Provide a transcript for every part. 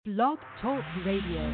Blog Talk Radio.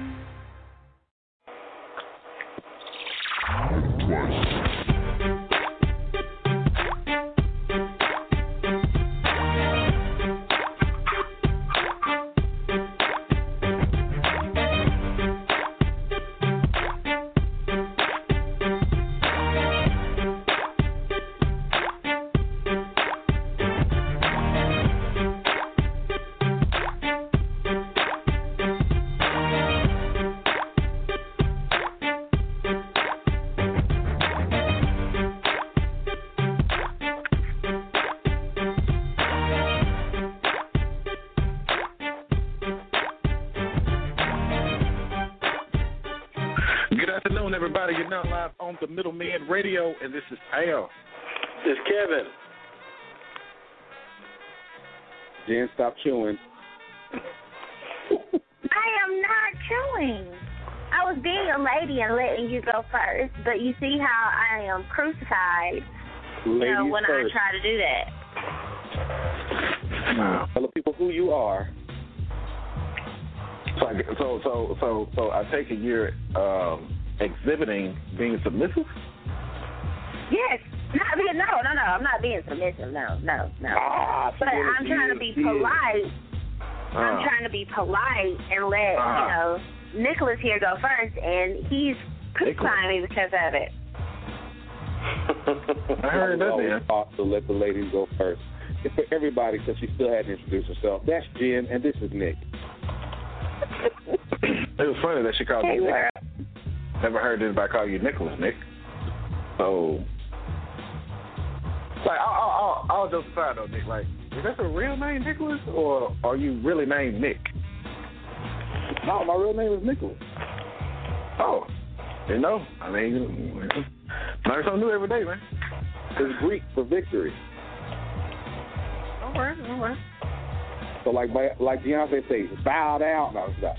Everybody, you're now live on the Middleman Radio, and this is Al. This is Kevin. Jen, stop chewing. I am not chewing. I was being a lady and letting you go first, but you see how I am crucified when first. I try to do that. Wow. Tell the people who you are. So I take it you're exhibiting being submissive? Yes. No, I'm not being submissive. No. But I'm trying to be polite. I'm trying to be polite and let, Nicholas here go first, and he's crucifying me because of it. I heard that, man. Also, let the ladies go first. For everybody, because she still hadn't introduced herself, that's Jen, and this is Nick. It was funny that she called me Nick. Never heard anybody call you Nicholas, Nick. So, like, I'll just aside though, Nick. Like, is that your real name, Nicholas, or are you really named Nick? No, my real name is Nicholas. Oh, I mean, learn something new every day, man. It's Greek for victory. All right. So, like Beyonce says, bow down. No, stop.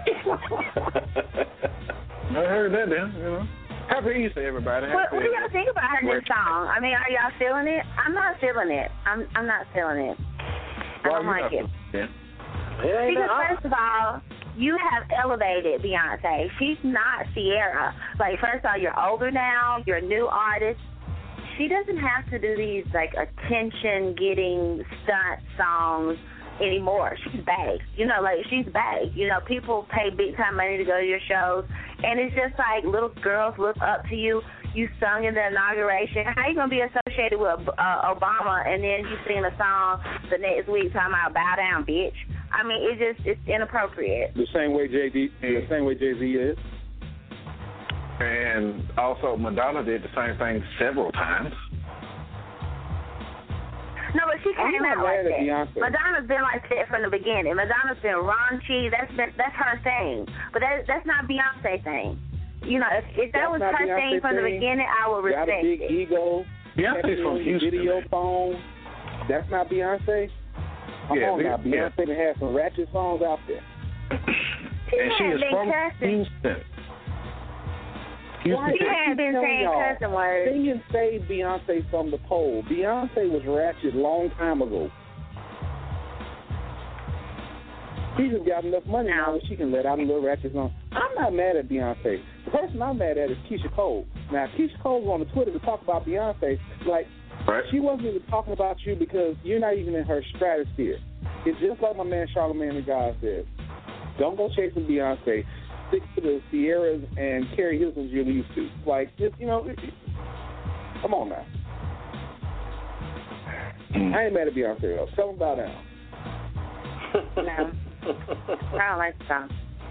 I heard that then, Happy Easter, everybody. What do y'all think about her new song? I mean, are y'all feeling it? I'm not feeling it. I'm not feeling it. I don't like it. Because first of all, you have elevated Beyonce. She's not Sierra. Like, first of all, you're older now. You're a new artist. She doesn't have to do these, like, attention-getting stunt songs anymore. She's back. She's back. People pay big time money to go to your shows, and it's just like little girls look up to you. You sung in the inauguration. How you gonna be associated with Obama and then you sing a song the next week talking about bow down, bitch? I mean, it's inappropriate. The same way Jay-Z is. And also Madonna did the same thing several times. No, but she came out like that. Beyonce. Madonna's been like that from the beginning. Madonna's been raunchy. That's her thing. But that's not Beyonce's thing. If that was her thing from the beginning, I would respect it. Got a big ego. Beyonce's from Houston. Video phone. That's not Beyonce. Come on now, Beyonce done had some ratchet songs out there. And she is from Houston. She had been saying cussing words. Singing saved Beyonce from the pole. Beyonce was ratchet long time ago. She just got enough money now that she can let out a little ratchet song. I'm not mad at Beyonce. The person I'm mad at is Keisha Cole. Now, Keisha Cole was on the Twitter to talk about Beyonce. Like, she wasn't even talking about you because you're not even in her stratosphere. It's just like my man Charlamagne the God said. Don't go chasing Beyonce. Stick to the Sierras and Carrie Hilsons you're used to. Like, just, come on now. I ain't mad at Beyonce, though. Tell them about down. No. I don't like the song.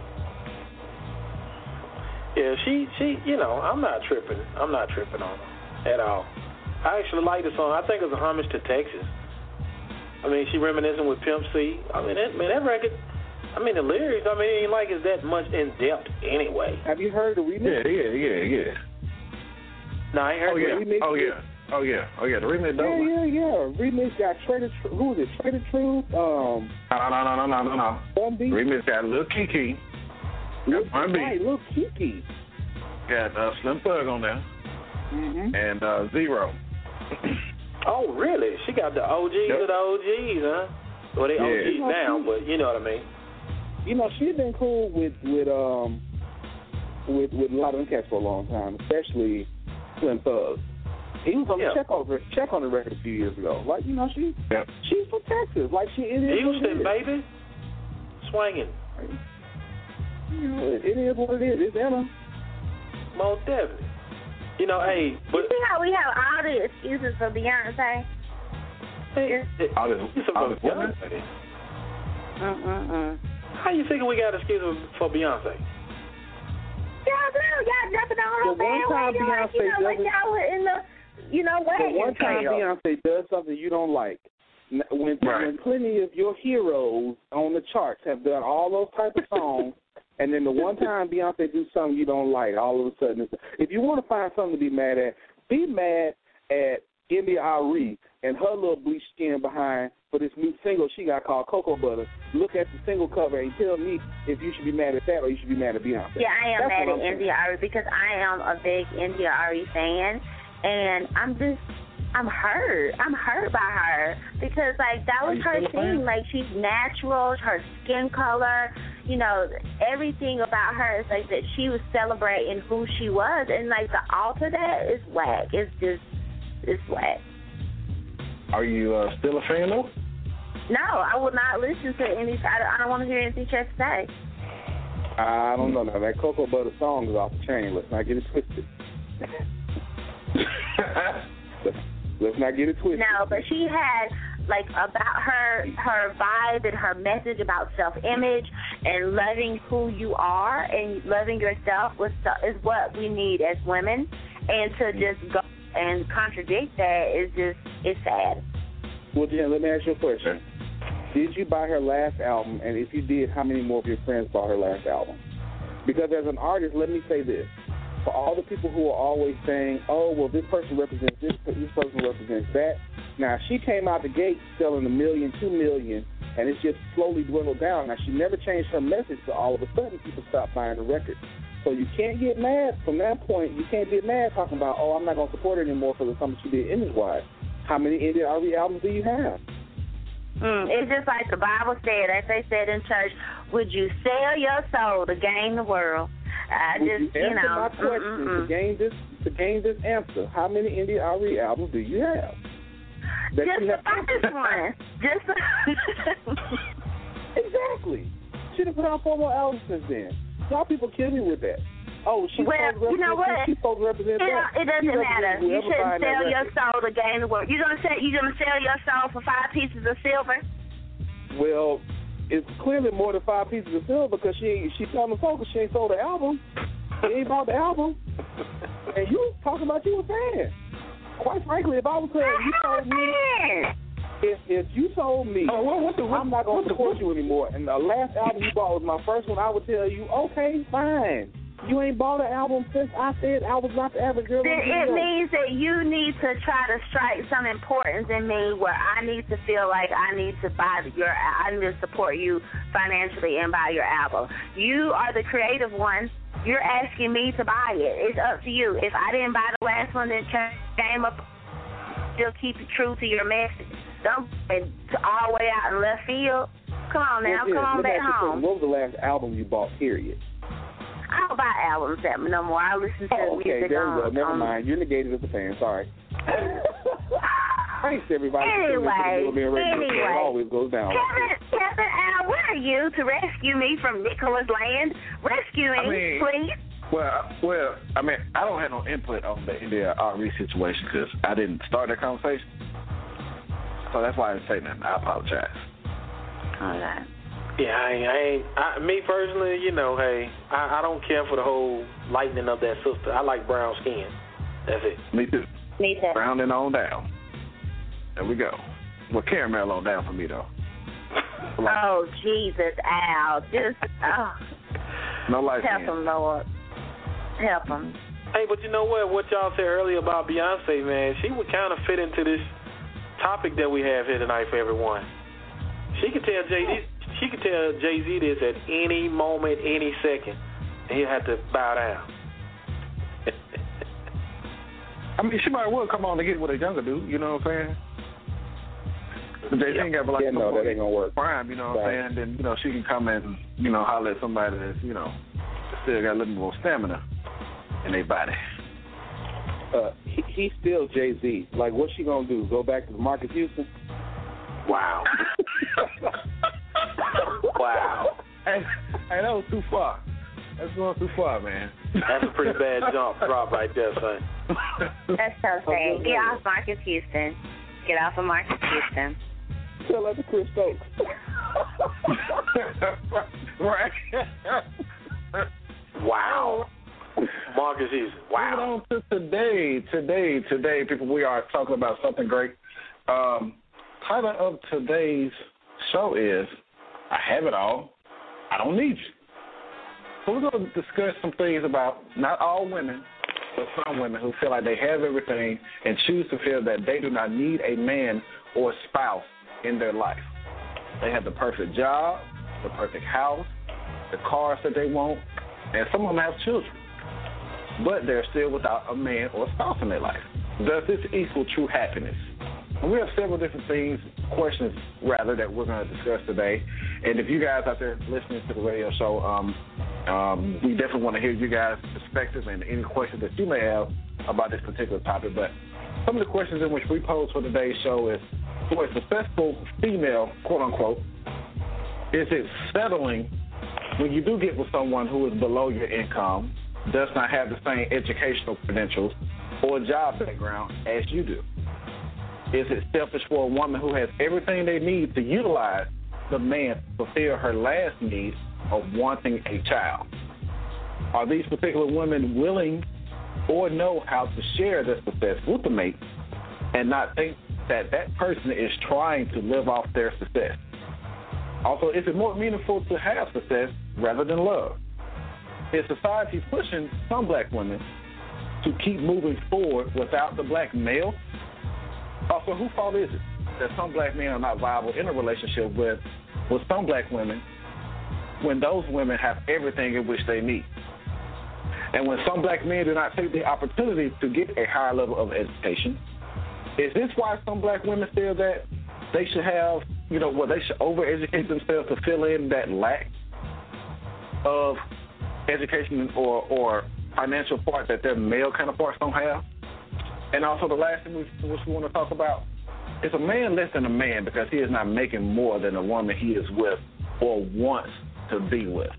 Yeah, she I'm not tripping. I'm not tripping on her at all. I actually like the song. I think it's a homage to Texas. I mean, she reminiscing with Pimp C. I mean, that record... the lyrics, ain't like it's that much in depth anyway. Have you heard the remix? Yeah. No, I ain't heard the remix. Oh, yeah. The remix, though. Yeah. Remix got who is it? Trader Truth? No. Bun B? Remix got Lil Kiki. Got Bun B. Right, Lil Kiki. Got Slim Thug on there. Mm-hmm. And Zero. Oh, really? She got the OGs of the OGs, huh? Well, they OGs now, but you know what I mean. you know, she's been cool with a lot of them cats for a long time, especially Slim Thug. He was on the check on the record a few years ago. Like, you know, she's from Texas. Like, she is. Houston, baby. Swinging. You know, it is what it is. It's Emma. Most definitely. You know, hey. But, you see how we have all the excuses for Beyonce? All the excuses for Beyonce? How you thinking we got excuses for Beyonce? Y'all jumping on her bandwagon like, you know, like y'all were in the, you know, wagon. But one time Beyonce does something you don't like. When plenty of your heroes on the charts have done all those type of songs, and then the one time Beyonce do something you don't like, all of a sudden, if you want to find something to be mad at India Arie and her little bleached skin behind for this new single she got called Cocoa Butter. Look at the single cover and tell me if you should be mad at that or you should be mad at Beyonce. Yeah, I am mad at India Arie because I am a big India Arie fan, and I'm hurt. I'm hurt by her because, like, that was her thing. Like, she's natural, her skin color, you know, everything about her is like that she was celebrating who she was, and, like, to alter that is whack. It's whack. Are you still a fan, though? No, I will not listen to any. I don't want to hear anything she has to say. I don't know. Now, that Cocoa Butter song is off the chain. Let's not get it twisted. Let's not get it twisted. No, but she had, like, about her vibe and her message about self-image and loving who you are and loving yourself is what we need as women. And to just go and contradict that it's sad. Well, Jen, let me ask you a question. Did you buy her last album? And if you did, how many more of your friends bought her last album? Because as an artist, let me say this. For all the people who are always saying, oh, well, this person represents this person represents that. Now, she came out the gate selling 1 million, 2 million, and it's just slowly dwindled down. Now, she never changed her message, so all of a sudden people stopped buying the record. So you can't get mad from that point. You can't get mad talking about, oh, I'm not going to support her anymore for the something she did image-wise. How many India Arie albums do you have? It's just like the Bible said, as they said in church, would you sell your soul to gain the world? My question to gain this answer. How many India Arie albums do you have? Just the first one. Exactly. She done put out 4 more albums since then. Y'all people kill me with that. Oh, she's supposed to represent that. It doesn't matter. You shouldn't sell your soul to gain the world. You're gonna sell your soul for 5 pieces of silver? Well, it's clearly more than 5 pieces of silver because she's selling the soul because she ain't sold the album. She ain't bought the album. And you talking about you a fan. Quite frankly, if I was saying you told me, if you told me I'm not going to support you anymore, and the last album you bought was my first one, I would tell you, okay, fine. You ain't bought an album since I said I was not the average girl. Then it means that you need to try to strike some importance in me where I need to feel like I need to support you financially and buy your album. You are the creative one. You're asking me to buy it. It's up to you. If I didn't buy the last one, then came up, still keep it true to your message. Don't all the way out in left field. Come on now, come on back home. What was the last album you bought, period? I don't buy albums no more. I listen to music. Okay, there we go. Never mind. You're negated as a fan. Sorry. Thanks, everybody. Anyway. It always goes down. Kevin, Al, where are you to rescue me from Nicholas Land? Rescue me, please. Well, I mean, I don't have no input on the India Arie situation because I didn't start that conversation. So that's why I didn't say nothing. I apologize. All right. Yeah, me personally, you know, hey, I don't care for the whole lightening of that sister. I like brown skin. That's it. Me too. Me too. Brown and on down. There we go. Well, caramel on down for me, though. Oh, Jesus, Al. No light help him, Lord. Help him. Hey, but you know what y'all said earlier about Beyonce, man, she would kind of fit into this topic that we have here tonight for everyone. She could tell Jay-Z this at any moment, any second, and he'll have to bow down. I mean, she might well come on to get with a younger dude, you know what I'm saying? They ain't got like that ain't gonna work. Prime, you know what I'm saying? Then she can come and holler at somebody that's still got a little more stamina in their body. He's still Jay-Z. Like, what's she gonna do? Go back to Marcus Houston? Wow. Wow. Hey, that was too far. That's going too far, man. That's a pretty bad drop right there, son. That's so sad. Get off Marcus Houston. Get off of Marcus Houston. Tell that to Chris Stokes. Right. Wow. Marcus Houston. Wow. Moving on to today, people, we are talking about something great. Title of today's show is I Have It All, I Don't Need You. So we're going to discuss some things about not all women, but some women who feel like they have everything and choose to feel that they do not need a man or spouse in their life. They have the perfect job, the perfect house, the cars that they want, and some of them have children. But they're still without a man or a spouse in their life. Does this equal true happiness? And we have several different questions that we're going to discuss today. And if you guys out there listening to the radio show, we definitely want to hear you guys' perspectives and any questions that you may have about this particular topic. But some of the questions in which we pose for today's show is, for a successful female, quote unquote, is it settling when you do get with someone who is below your income, does not have the same educational credentials or job background as you do? Is it selfish for a woman who has everything they need to utilize the man to fulfill her last need of wanting a child? Are these particular women willing or know how to share their success with the mate and not think that person is trying to live off their success? Also, is it more meaningful to have success rather than love? Is society pushing some black women to keep moving forward without the black male? Also, whose fault is it that some black men are not viable in a relationship with some black women when those women have everything in which they need? And when some black men do not take the opportunity to get a higher level of education, is this why some black women feel that they should have, they should overeducate themselves to fill in that lack of education or financial part that their male counterparts don't have? And also the last thing which we want to talk about is a man less than a man because he is not making more than the woman he is with or wants to be with.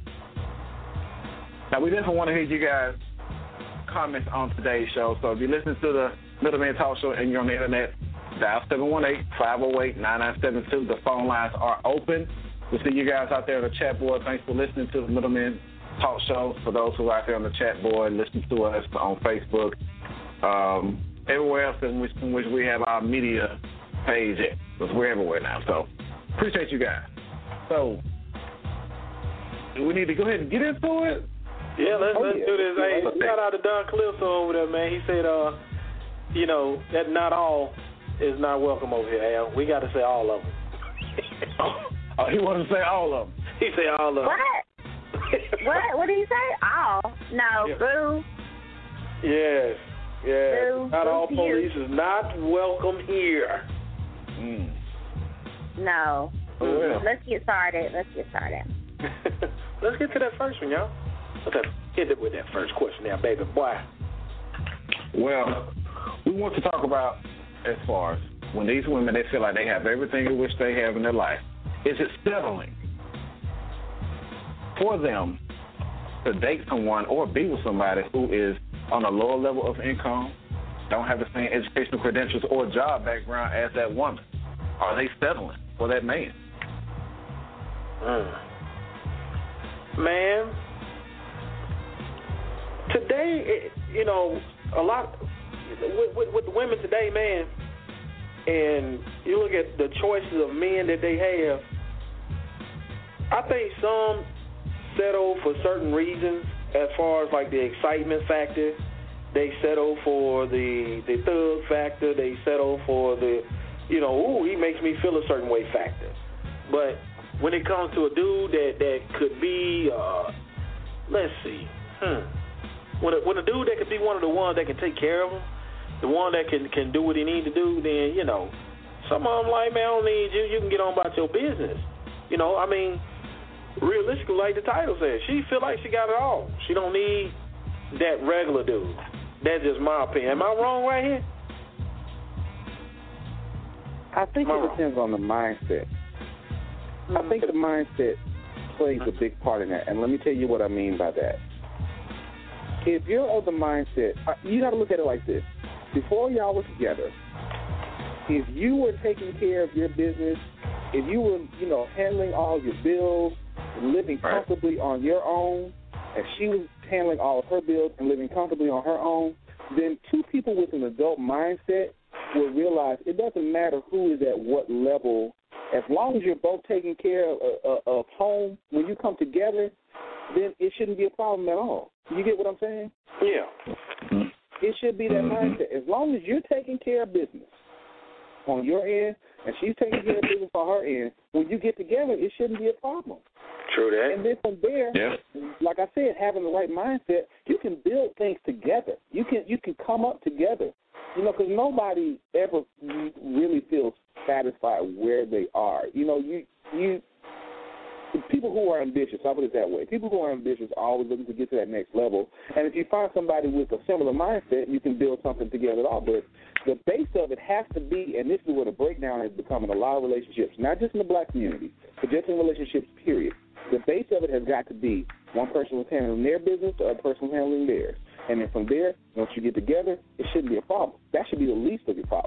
Now, we definitely want to hear you guys' comments on today's show. So if you're listening to the Middleman Talk Show and you're on the internet, dial 718-508-9972. The phone lines are open. We see you guys out there on the chat board. Thanks for listening to the Middleman Talk Show. For those who are out there on the chat board, listen to us on Facebook, everywhere else in which we have our media page at, because we're everywhere now. So appreciate you guys. So do we need to go ahead and get into it? Yeah, let's do this. Hey, shout out to Don Calypso over there, man. He said, that not all is not welcome over here, Al. We got to say all of them. Oh, he wanted to say all of them. He said all of them. What? What did he say? All? No, yeah. Boo. Yes. Boo. Not all Boo police is not welcome here. No. Yeah. Let's get started. Let's get to that first one, y'all. Let's hit it with that first question now, baby boy. Well, we want to talk about as far as when these women, they feel like they have everything in which they have in their life. Is it settling for them to date someone or be with somebody who is on a lower level of income, don't have the same educational credentials or job background as that woman? Are they settling for that man? Man, today, a lot with the women today, man, and you look at the choices of men that they have, I think some settle for certain reasons as far as like the excitement factor. They settle for the thug factor. They settle for the, he makes me feel a certain way factor. But when it comes to a dude that could be, let's see, when a dude that could be one of the ones that can take care of him, the one that can do what he needs to do, then, Some of them like, man, I don't need you. You can get on about your business. You know, I mean, realistically, like the title says, she feel like she got it all. She don't need that regular dude. That's just my opinion. Am I wrong right here? I think it depends on the mindset. I think the mindset plays a big part in that, and let me tell you what I mean by that. If you're of the mindset, you got to look at it like this. Before y'all were together, if you were taking care of your business, if you were, handling all your bills, living comfortably on your own, and she was handling all of her bills and living comfortably on her own, then two people with an adult mindset will realize it doesn't matter who is at what level. As long as you're both taking care of home, when you come together, then it shouldn't be a problem at all. You get what I'm saying? Yeah. It should be that mindset. As long as you're taking care of business on your end and she's taking care of business on her end, when you get together, it shouldn't be a problem. True that. And then from there, like I said, having the right mindset, you can build things together. You can come up together. Because nobody ever really feels satisfied where they are. People who are ambitious, I'll put it that way. People who are ambitious are always looking to get to that next level. And if you find somebody with a similar mindset, you can build something together at all. But the base of it has to be, and this is where the breakdown has become in a lot of relationships, not just in the black community, but just in relationships, period. The base of it has got to be one person was handling their business, the other person was handling theirs. And then from there, once you get together, it shouldn't be a problem. That should be the least of your problem.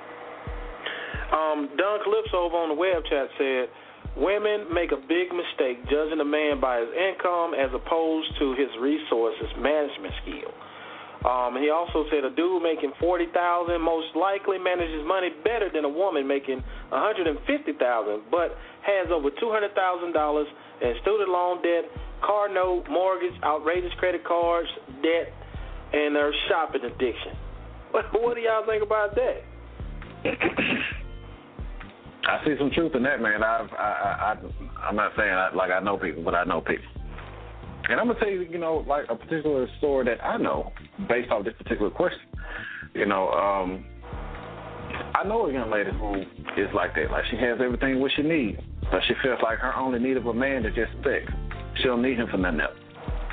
Don Calypso over on the web chat said, women make a big mistake judging a man by his income as opposed to his resources management skill. He also said a dude making $40,000 most likely manages money better than a woman making $150,000, but has over $200,000 in student loan debt, car note, mortgage, outrageous credit cards, debt, and their shopping addiction. What do y'all think about that? I see some truth in that, man. I'm not saying I know people, but I know people. And I'm going to tell you, like a particular story that I know based off this particular question. I know a young lady who is like that. Like, she has everything what she needs, but she feels like her only need of a man is just sex. She don't need him for nothing else.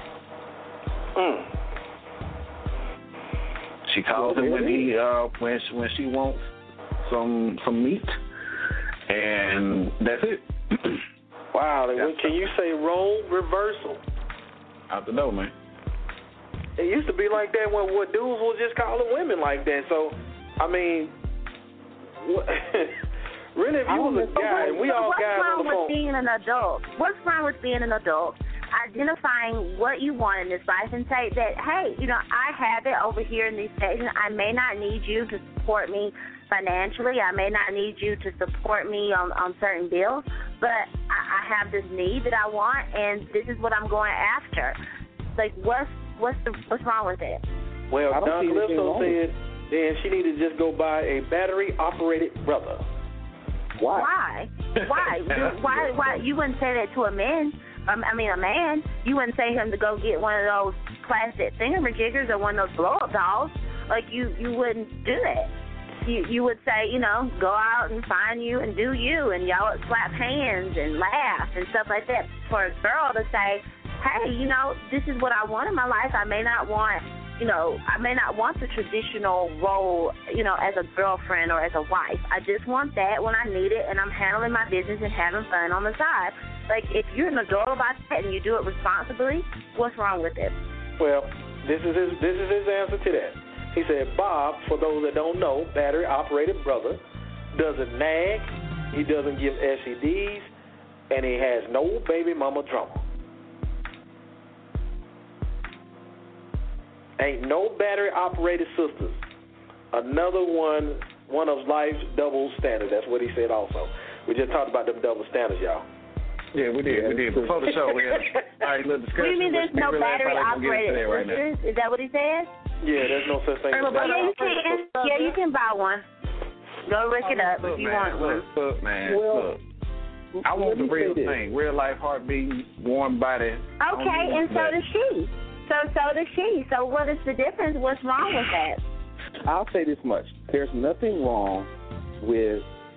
She calls him when she wants some meat, and that's it. Wow, can you say role reversal? Out the door, man. It used to be like that when dudes were just calling women like that. So, I mean, really, if you was a guy, and we all guys on the phone. What's wrong with being an adult? What's wrong with being an adult? Identifying what you want in this life and say that, hey, I have it over here in these stations. I may not need you to support me financially. I may not need you to support me on certain bills, but I have this need that I want, and this is what I'm going after. Like, what's wrong with it? Well, Don Calypso said then she needed to just go buy a battery-operated brother. Why? Why? You wouldn't say that to a man. A man. You wouldn't say him to go get one of those plastic thingamajigers or one of those blow-up dolls. Like, you wouldn't do that. You would say, go out and find you and do you, and y'all would slap hands and laugh and stuff like that. For a girl to say, hey, this is what I want in my life. I may not want the traditional role, as a girlfriend or as a wife. I just want that when I need it, and I'm handling my business and having fun on the side. Like, if you're an adult about that and you do it responsibly, what's wrong with it? Well, this is his answer to that. He said, Bob, for those that don't know, battery-operated brother, doesn't nag, he doesn't give STDs, and he has no baby mama drama. Ain't no battery-operated sisters. Another one of life's double standards. That's what he said also. We just talked about them double standards, y'all. Yeah, we did. Before the show, we had a little discussion. What do you mean there's no battery-operated sisters? Is that what he said? Yeah, there's no such thing as battery-operated. Yeah, you can buy one. Go look it up if you want one. Look, man, look. I want the real thing. Real life heartbeat, warm body. Okay, and so does she. So does she. So what is the difference? What's wrong with that? I'll say this much. There's nothing wrong with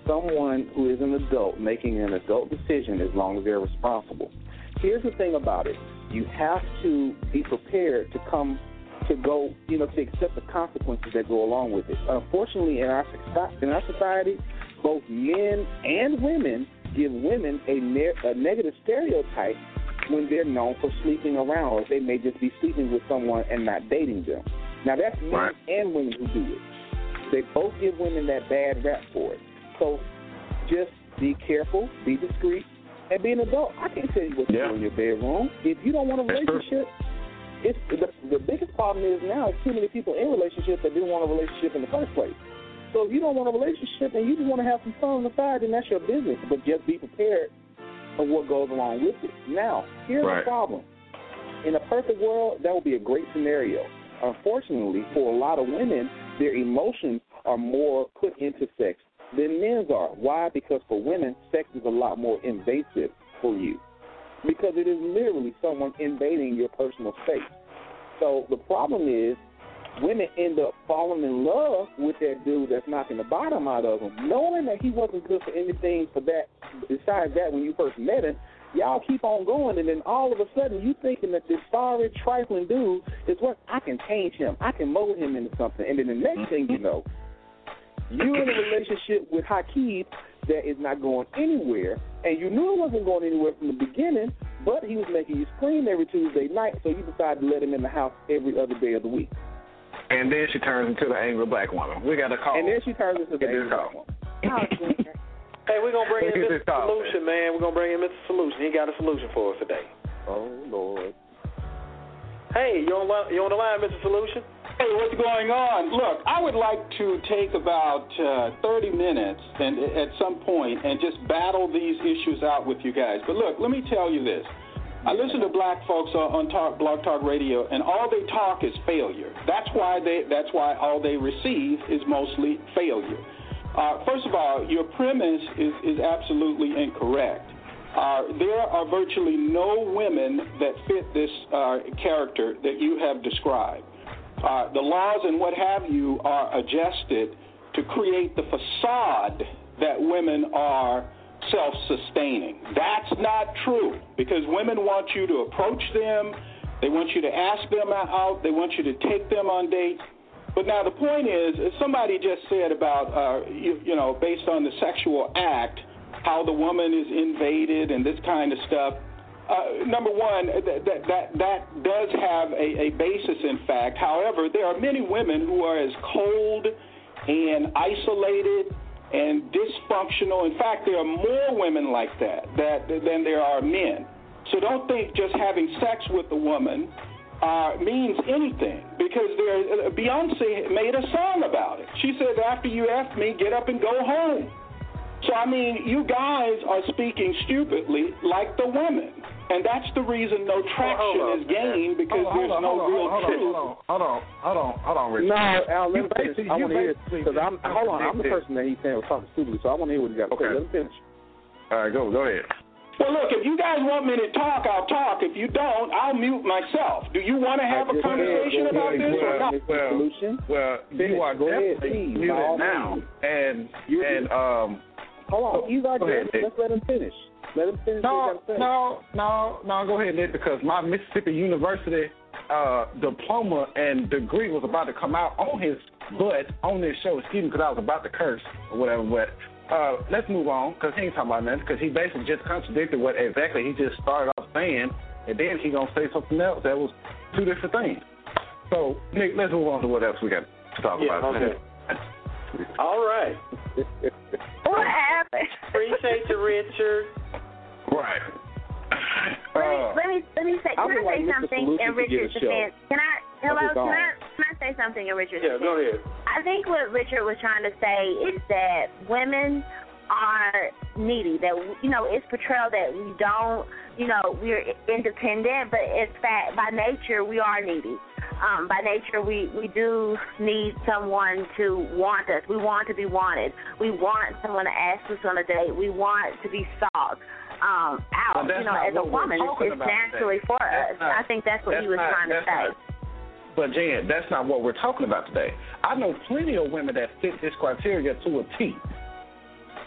someone who is an adult making an adult decision as long as they're responsible. Here's the thing about it. You have to be prepared to accept the consequences that go along with it. Unfortunately, in our society, both men and women give women a negative stereotype when they're known for sleeping around, or they may just be sleeping with someone and not dating them. Now, that's men and women who do it. They both give women that bad rap for it. So just be careful, be discreet, and be an adult. I can't tell you what to do in your bedroom. If you don't want a relationship, the biggest problem is now is too many people in relationships that didn't want a relationship in the first place. So if you don't want a relationship and you just want to have some fun on the side, then that's your business. But just be prepared for what goes along with it. Now, here's the problem. In a perfect world, that would be a great scenario. Unfortunately, for a lot of women, their emotions are more put into sex than men's are. Why? Because for women, sex is a lot more invasive for you. Because it is literally someone invading your personal space. So the problem is, women end up falling in love with that dude that's knocking the bottom out of them, knowing that he wasn't good for anything for that. Besides that, when you first met him, y'all keep on going, and then all of a sudden you thinking that this sorry, trifling dude is what I can change him, I can mold him into something, and then the next thing you know, you're in a relationship with Hakeem that is not going anywhere, and you knew it wasn't going anywhere from the beginning, but he was making you scream every Tuesday night, so you decided to let him in the house every other day of the week. And then she turns into the angry black woman. We got to call. And then she turns into the angry black woman. Hey, we're going to bring in Mr. Solution, man. We're going to bring in Mr. Solution. He got a solution for us today. Oh, Lord. Hey, you on the line, Mr. Solution? Hey, what's going on? Look, I would like to take about 30 minutes and at some point and just battle these issues out with you guys. But look, let me tell you this. I listen to black folks on Blog Talk Radio, and all they talk is failure. That's why all they receive is mostly failure. First of all, your premise is absolutely incorrect. There are virtually no women that fit this character that you have described. The laws and what have you are adjusted to create the facade that women are self-sustaining. That's not true, because women want you to approach them, they want you to ask them out, they want you to take them on dates. But now the point is, as somebody just said about, based on the sexual act, how the woman is invaded and this kind of stuff. Number one, that does have a basis in fact. However, there are many women who are as cold and isolated and dysfunctional. In fact, there are more women like that than there are men. So don't think just having sex with a woman means anything, because Beyonce made a song about it. She said, after you F me, get up and go home. So, I mean, you guys are speaking stupidly like the women. And that's the reason no traction is gained, because there's no real truth. Hold on, Richard. No, Al, let me finish. I want to hear it, because I'm the person that he's saying was talking stupidly, so I want to hear what he got to say. Let him finish. All right, go ahead. Well, look, if you guys want me to talk, I'll talk. If you don't, I'll mute myself. Do you want to have a conversation about this or not? Well, you are definitely muted now. And hold on, he's our guest. Let's let him finish. Let him finish. No, go ahead, Nick, because my Mississippi University diploma and degree was about to come out on his butt on this show. Excuse me, because I was about to curse or whatever, but let's move on, because he ain't talking about nothing, because he basically just contradicted what exactly he just started off saying, and then he going to say something else that was two different things. So, Nick, let's move on to what else we got to talk about. Okay. All right. What happened? Appreciate you, Richard. Right. Let me say. Can I say something in Richard's defense? Can I say something in Richard's defense? Yeah, go ahead. I think what Richard was trying to say is that women are needy. That it's portrayal that we don't. We're independent, but it's fact by nature we are needy. By nature, we do need someone to want us. We want to be wanted. We want someone to ask us on a date. We want to be sought out. As a woman, it's naturally for us. I think that's what he was trying to say. But, Jan, that's not what we're talking about today. I know plenty of women that fit this criteria to a T.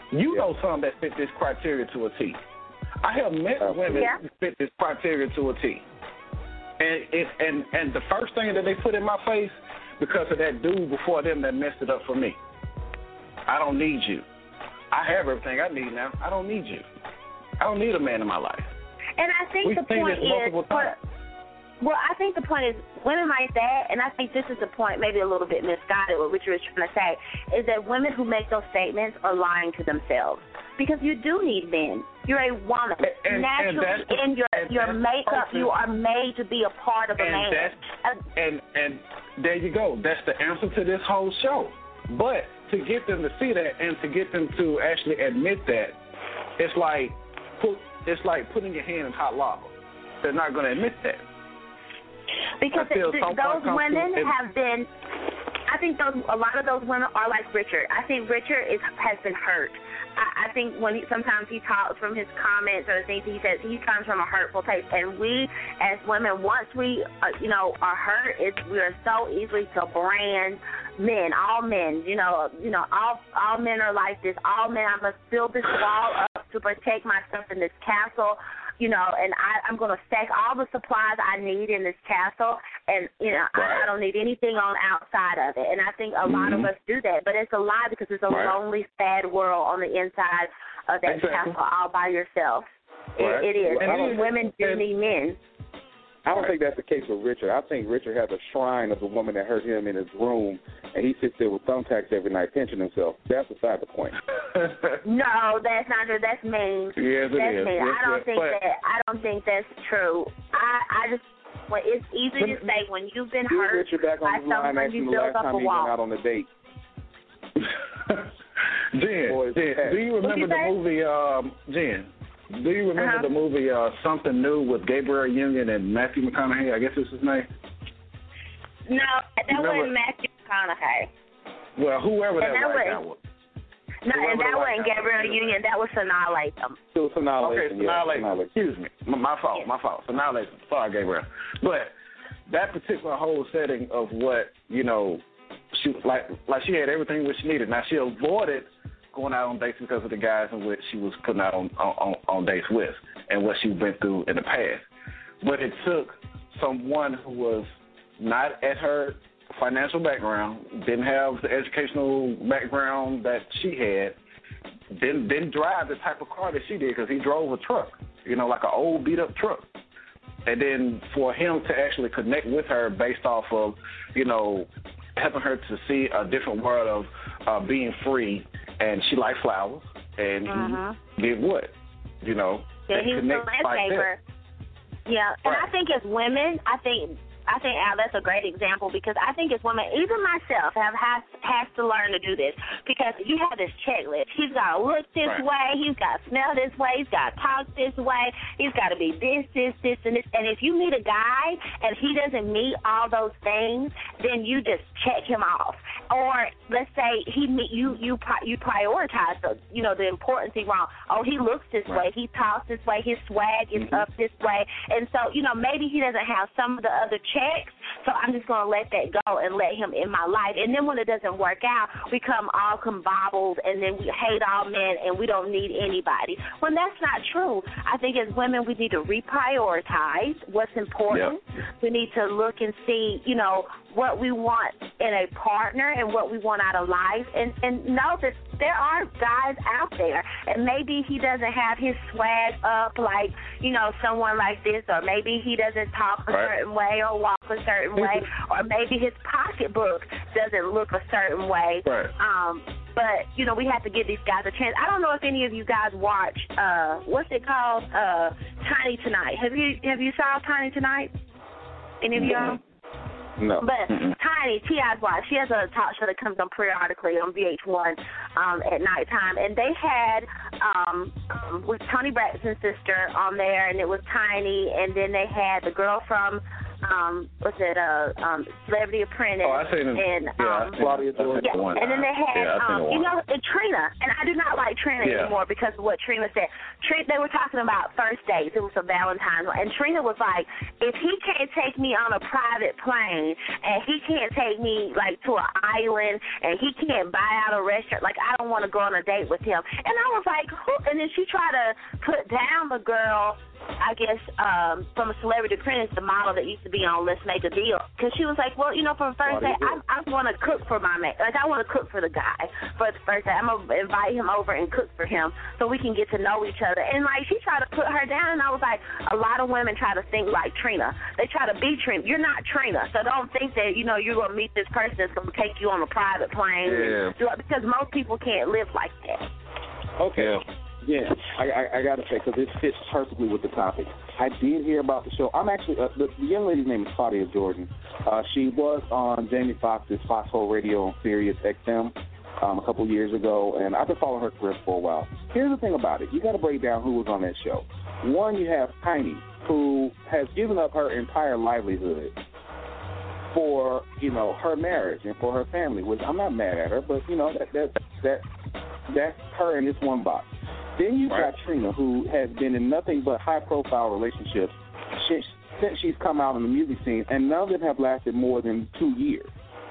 You know some that fit this criteria to a T. I have met women who fit this criteria to a T. And the first thing that they put in my face, because of that dude before them that messed it up for me. I don't need you. I have everything I need now. I don't need you. I don't need a man in my life. And I think the point is, I think the point is women like that, and I think this is the point, maybe a little bit misguided, what Richard was trying to say, is that women who make those statements are lying to themselves. Because you do need men. You're a woman. Naturally, in your makeup, you are made to be a part of a man. And there you go. That's the answer to this whole show. But to get them to see that and to get them to actually admit that, it's like putting your hand in hot lava. They're not going to admit that. Because those women have been, I think a lot of those women are like Richard. I think Richard has been hurt. I think sometimes he talks from his comments or the things he says, he comes from a hurtful place. And we, as women, once we, are hurt, we are so easily to brand men, all men. All men are like this. All men, I must build this wall up to protect myself in this castle. And I'm going to stack all the supplies I need in this castle, and, I don't need anything on outside of it. And I think a lot of us do that, but it's a lie because it's a lonely, sad world on the inside of that castle all by yourself. It is. And women do need men. I don't think that's the case with Richard. I think Richard has a shrine of the woman that hurt him in his room, and he sits there with thumbtacks every night pinching himself. That's beside the point. No, that's not true. That's mean. Yes, it is. Mean. I don't think that's true. It's easy to say when you've been hurt by someone, you build up a wall. Went out on a date. Jen, do you remember the movie, Jen? Do you remember the movie Something New with Gabriel Union and Matthew McConaughey? I guess it's his name. No, that wasn't Matthew McConaughey. Well, whoever that guy was. No, and that wasn't Gabriel Union. That was Sanaa Lathan. It was Sanaa Lathan. Okay, Sanaa Lathan. Excuse me. My fault. Sanaa Lathan. Sorry, Gabriel. But that particular whole setting of what, she she had everything which she needed. Now, she avoided going out on dates because of the guys in which she was putting out on dates with and what she went through in the past. But it took someone who was not at her financial background, didn't have the educational background that she had, didn't drive the type of car that she did because he drove a truck, like an old beat-up truck. And then for him to actually connect with her based off of, helping her to see a different world of being free. And she liked flowers, and he did what? Yeah, he was a landscaper. Yeah, and I think as women, I think Al, that's a great example because I think as women, even myself, has to learn to do this because you have this checklist. He's got to look this way. He's got to smell this way. He's got to talk this way. He's got to be this, and this. And if you meet a guy and he doesn't meet all those things, then you just check him off. Or let's say you prioritize the important thing wrong. Oh, he looks this way. He talks this way. His swag is up this way. And so, maybe he doesn't have some of the other checks, so I'm just going to let that go and let him in my life. And then when it doesn't work out, we come all combobbled, and then we hate all men, and we don't need anybody. When that's not true, I think as women we need to reprioritize what's important. Yep. We need to look and see, what we want in a partner and what we want out of life, and know that there are guys out there, and maybe he doesn't have his swag up like, someone like this, or maybe he doesn't talk a certain way or walk a certain way, or maybe his pocketbook doesn't look a certain way. Right. But, we have to give these guys a chance. I don't know if any of you guys watch, what's it called, Tiny Tonight. Have you saw Tiny Tonight? Any of y'all? No. But Tiny, T.I.'s wife, she has a talk show that comes on periodically on VH1 at nighttime. And they had with Toni Braxton's sister on there, and it was Tiny. And then they had the girl from Celebrity Apprentice. Oh, I seen it. And Claudia Jordan. Yeah. And then they had Trina, and I do not like Trina anymore because of what Trina said. They were talking about first dates. It was a Valentine's, and Trina was like, if he can't take me on a private plane, and he can't take me like to an island, and he can't buy out a restaurant, like I don't want to go on a date with him. And I was like, who? And then she tried to put down the girl, I guess, from a Celebrity Apprentice, the model that used to be on Let's Make a Deal, because she was like, well, for the first date, I want to cook for my man. Like, I want to cook for the guy for the first date. I'm going to invite him over and cook for him so we can get to know each other. And, like, she tried to put her down, and I was like, a lot of women try to think like Trina. They try to be Trina. You're not Trina, so don't think that, you're going to meet this person that's going to take you on a private plane. Yeah. Because most people can't live like that. Okay. Yeah, I got to say, because it fits perfectly with the topic. I did hear about the show. I'm actually, the young lady's name is Claudia Jordan. She was on Jamie Foxx's Foxhole Radio on Sirius XM a couple years ago, and I've been following her career for a while. Here's the thing about it. You got to break down who was on that show. One, you have Tiny, who has given up her entire livelihood for, her marriage and for her family, which I'm not mad at her, but, that's her in this one box. Then you've got Trina, who has been in nothing but high-profile relationships since she's come out in the music scene, and none of them have lasted more than 2 years.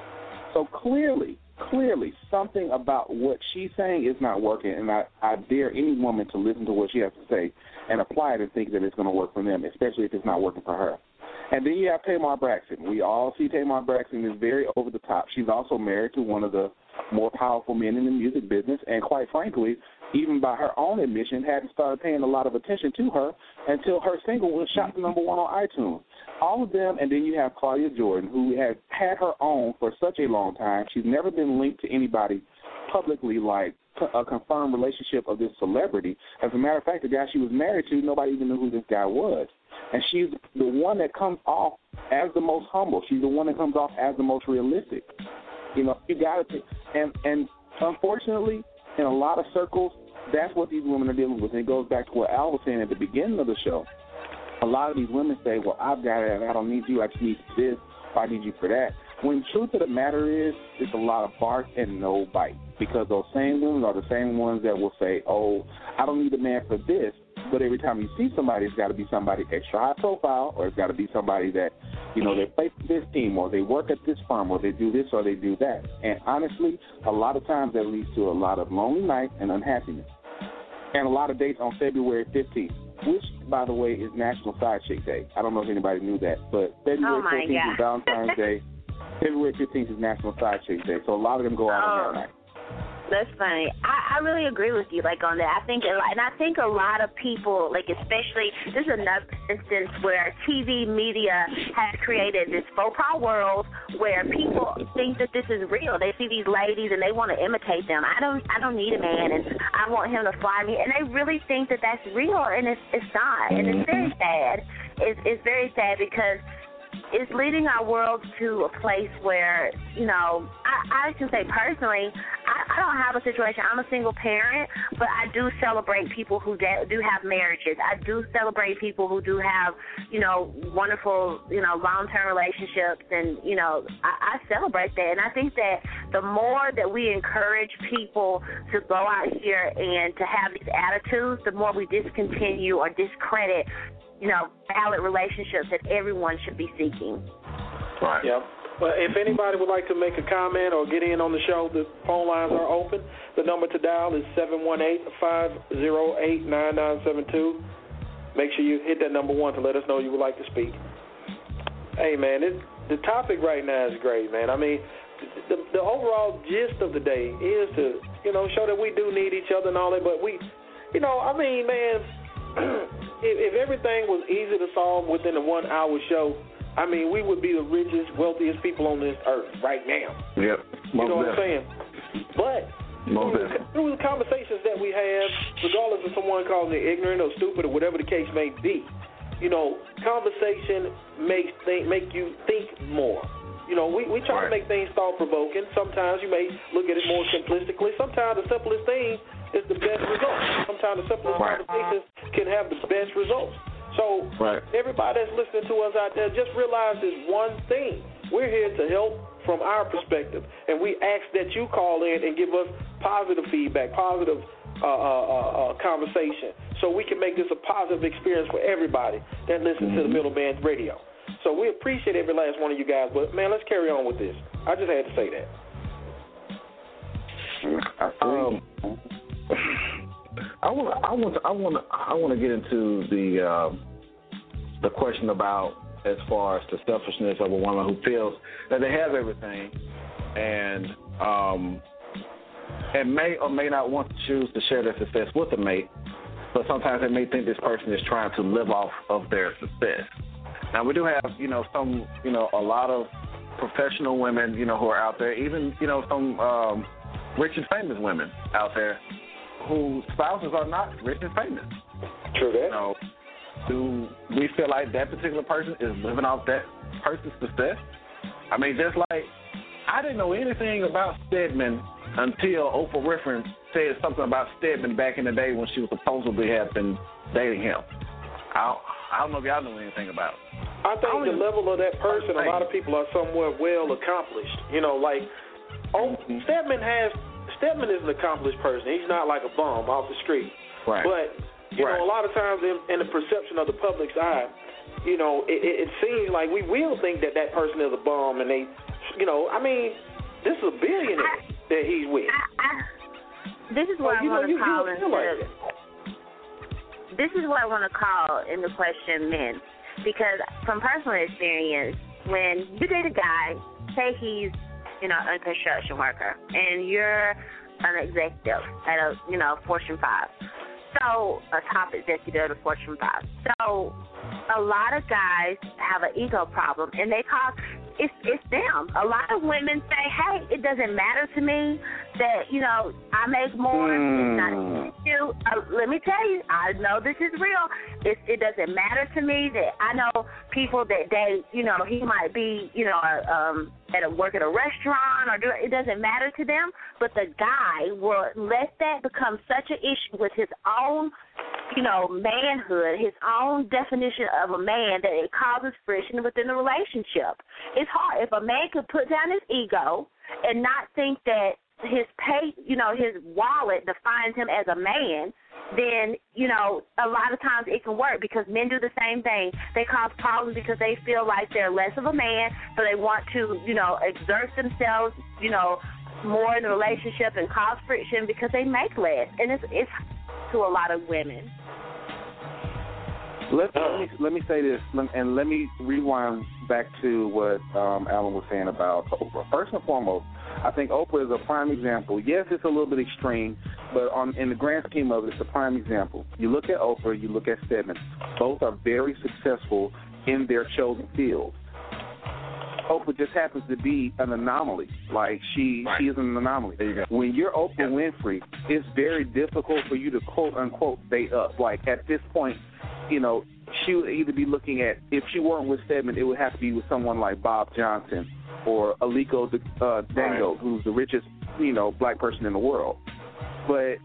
So clearly, something about what she's saying is not working, and I dare any woman to listen to what she has to say and apply it and think that it's going to work for them, especially if it's not working for her. And then you have Tamar Braxton. We all see Tamar Braxton is very over the top. She's also married to one of the more powerful men in the music business, and quite frankly, even by her own admission, hadn't started paying a lot of attention to her until her single was shot to #1 on iTunes. All of them, and then you have Claudia Jordan, who has had her own for such a long time. She's never been linked to anybody publicly like a confirmed relationship of this celebrity. As a matter of fact, the guy she was married to, nobody even knew who this guy was. And she's the one that comes off as the most humble. She's the one that comes off as the most realistic. You got to, and unfortunately, in a lot of circles, that's what these women are dealing with. And it goes back to what Al was saying at the beginning of the show. A lot of these women say, well, I've got it, and I don't need you, I just need this, or I need you for that. When the truth of the matter is, it's a lot of bark and no bite. Because those same women are the same ones that will say, oh, I don't need a man for this. But every time you see somebody, it's got to be somebody extra high profile, or it's got to be somebody that, they play for this team, or they work at this firm, or they do this, or they do that. And honestly, a lot of times that leads to a lot of lonely nights and unhappiness. And a lot of dates on February 15th, which, by the way, is National Side Chick Day. I don't know if anybody knew that, but February 15th is Valentine's Day. February 15th is National Side Chick Day, so a lot of them go out on that night. That's funny. I really agree with you, on that. I think a lot of people, especially, this is another instance where TV media has created this faux pas world where people think that this is real. They see these ladies and they want to imitate them. I don't need a man, and I want him to fly me, and they really think that that's real, and it's not, and it's very sad. It's very sad because it's leading our world to a place where, I can say personally, I don't have a situation. I'm a single parent, but I do celebrate people who do have marriages. I do celebrate people who do have, wonderful, long-term relationships, and, I celebrate that. And I think that the more that we encourage people to go out here and to have these attitudes, the more we discontinue or discredit valid relationships that everyone should be seeking. Right. Yep. Well, if anybody would like to make a comment or get in on the show, the phone lines are open. The number to dial is 718-508-9972. Make sure you hit that number 1 to let us know you would like to speak. Hey, man, the topic right now is great, man. I mean, the overall gist of the day is to, show that we do need each other and all that, but we, man, if everything was easy to solve within a 1 hour show, we would be the richest, wealthiest people on this earth right now. Yep. You know what I'm saying? But through the conversations that we have, regardless of someone calling it ignorant or stupid or whatever the case may be, conversation make you think more. We try to make things thought-provoking. Sometimes you may look at it more simplistically. Sometimes the simplest thing is the best result. Sometimes the simplest conversations can have the best results. So everybody that's listening to us out there, just realize this one thing. We're here to help from our perspective, and we ask that you call in and give us positive feedback, positive conversation, so we can make this a positive experience for everybody that listens to the Middleman Radio. So we appreciate every last one of you guys, but man, let's carry on with this. I just had to say that. I want to get into the question about as far as the selfishness of a woman who feels that they have everything and may or may not want to choose to share their success with a mate, but sometimes they may think this person is trying to live off of their success. Now, we do have, a lot of professional women, who are out there, even, some rich and famous women out there whose spouses are not rich and famous. True that. Do we feel like that particular person is living off that person's success? I mean, just like I didn't know anything about Stedman until Oprah Winfrey said something about Stedman back in the day when she was supposedly have been dating him. I don't know if y'all know anything about it. I think the level of that person, a lot of people are somewhat well accomplished. Stedman is an accomplished person. He's not like a bum off the street. Right. But a lot of times in the perception of the public's eye, it seems like we will think that person is a bum, and they, this is a billionaire that he's with. This is what I want to call This is what I want to call in the question men, because from personal experience, when you date a guy, say he's a construction worker, and you're an executive at a Fortune 5. So, a top executive at a Fortune 5. So, a lot of guys have an ego problem, and they call it's them. A lot of women say, hey, it doesn't matter to me that, I make more. It's not you. Let me tell you, I know this is real. It doesn't matter to me that I know people that he might be, work at a restaurant or it doesn't matter to them. But the guy will let that become such an issue with his own, manhood, his own definition of a man that it causes friction within the relationship. It's hard. If a man could put down his ego and not think that his his wallet defines him as a man, then, a lot of times it can work because men do the same thing. They cause problems because they feel like they're less of a man, so they want to, exert themselves, more in the relationship and cause friction because they make less. And it's to a lot of women. Let me say this, and let me rewind back to what Alan was saying about Oprah. First and foremost, I think Oprah is a prime example. Yes, it's a little bit extreme, but in the grand scheme of it, it's a prime example. You look at Oprah, you look at Stedman. Both are very successful in their chosen fields. Oprah just happens to be an anomaly. Like, she is an anomaly. When you're Oprah Winfrey, it's very difficult for you to, quote-unquote, date up. Like, at this point, she would either be looking at, if she weren't with Stedman, it would have to be with someone like Bob Johnson or Aliko Dango, who's the richest, black person in the world. But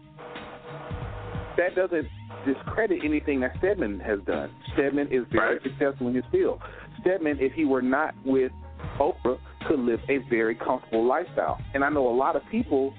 that doesn't discredit anything that Stedman has done. Stedman is very successful in his field. Stedman, if he were not with Oprah, could live a very comfortable lifestyle. And I know a lot of people,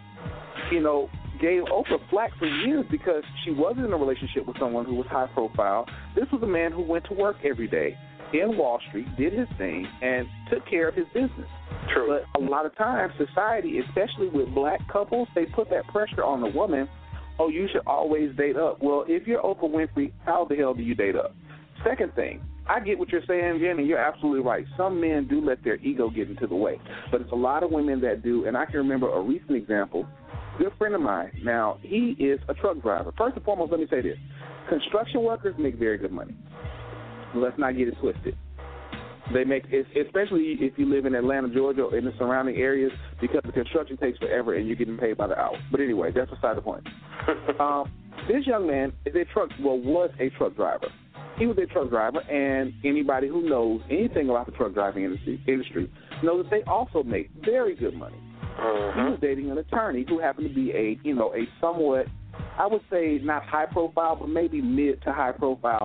gave Oprah flack for years because she wasn't in a relationship with someone who was high profile. This was a man who went to work every day in Wall Street, did his thing, and took care of his business. True. But a lot of times, society, especially with black couples, they put that pressure on the woman. Oh, you should always date up. Well, if you're Oprah Winfrey, how the hell do you date up? Second thing, I get what you're saying, Jen, and you're absolutely right. Some men do let their ego get into the way, but it's a lot of women that do. And I can remember a recent example. Good friend of mine. Now, he is a truck driver. First and foremost, let me say this. Construction workers make very good money. Let's not get it twisted. They make, especially if you live in Atlanta, Georgia, or in the surrounding areas, because the construction takes forever and you're getting paid by the hour. But anyway, that's beside the point. This young man is was a truck driver. He was a truck driver, and anybody who knows anything about the truck driving industry knows that they also make very good money. He was dating an attorney who happened to be a somewhat, I would say not high profile, but maybe mid to high profile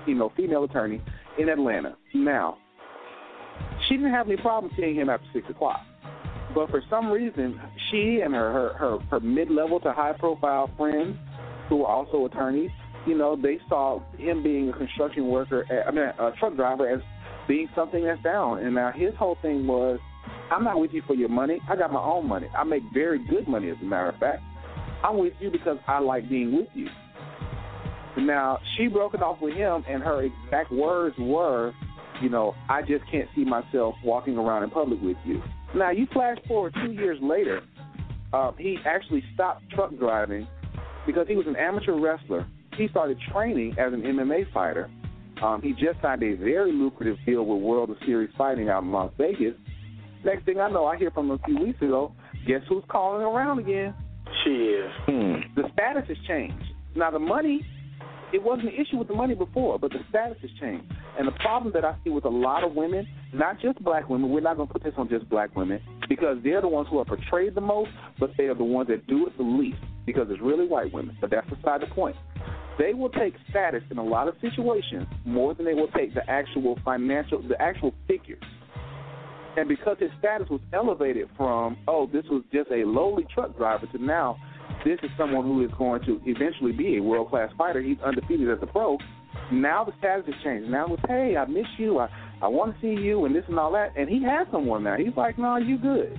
female attorney in Atlanta. Now, she didn't have any problem seeing him after 6 o'clock. But for some reason, she and her mid-level to high-profile friends who were also attorneys, they saw him being a construction worker, a truck driver, as being something that's down. And now his whole thing was, I'm not with you for your money. I got my own money. I make very good money, as a matter of fact. I'm with you because I like being with you. Now, she broke it off with him, and her exact words were, I just can't see myself walking around in public with you. Now, you flash forward 2 years later, he actually stopped truck driving because he was an amateur wrestler. He started training as an MMA fighter. He just signed a very lucrative deal with World Series Fighting out in Las Vegas. Next thing I know, I hear from him a few weeks ago, guess who's calling around again? She is. The status has changed. Now, the money, it wasn't an issue with the money before, but the status has changed. And the problem that I see with a lot of women, not just black women, we're not going to put this on just black women, because they're the ones who are portrayed the most, but they are the ones that do it the least, because it's really white women. But that's beside the point. They will take status in a lot of situations more than they will take the actual figures. And because his status was elevated from, this was just a lowly truck driver, to now this is someone who is going to eventually be a world-class fighter. He's undefeated as a pro. Now the status has changed. Now it's, hey, I miss you. I want to see you and this and all that. And he has someone now. He's like, no, you good.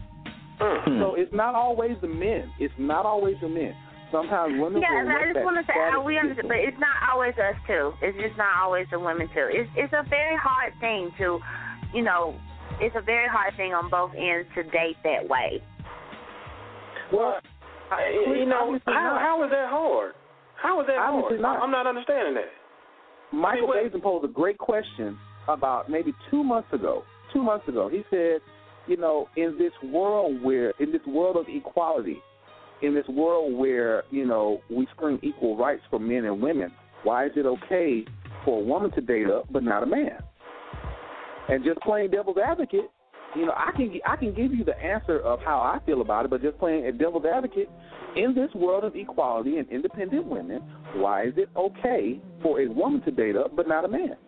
So it's not always the men. It's not always the men. Sometimes women. Yeah, and I just want to say, we understand, but it's not always us too. It's just not always the women too. It's a very hard thing to, it's a very hard thing on both ends to date that way. Well, how is that hard? How is that hard? I'm not understanding that. Michael Basin posed a great question about maybe 2 months ago. 2 months ago, he said, in this world of equality, in this world where, we scream equal rights for men and women, why is it okay for a woman to date up but not a man? And just playing devil's advocate, I can give you the answer of how I feel about it, but just playing a devil's advocate, in this world of equality and independent women, why is it okay for a woman to date up but not a man?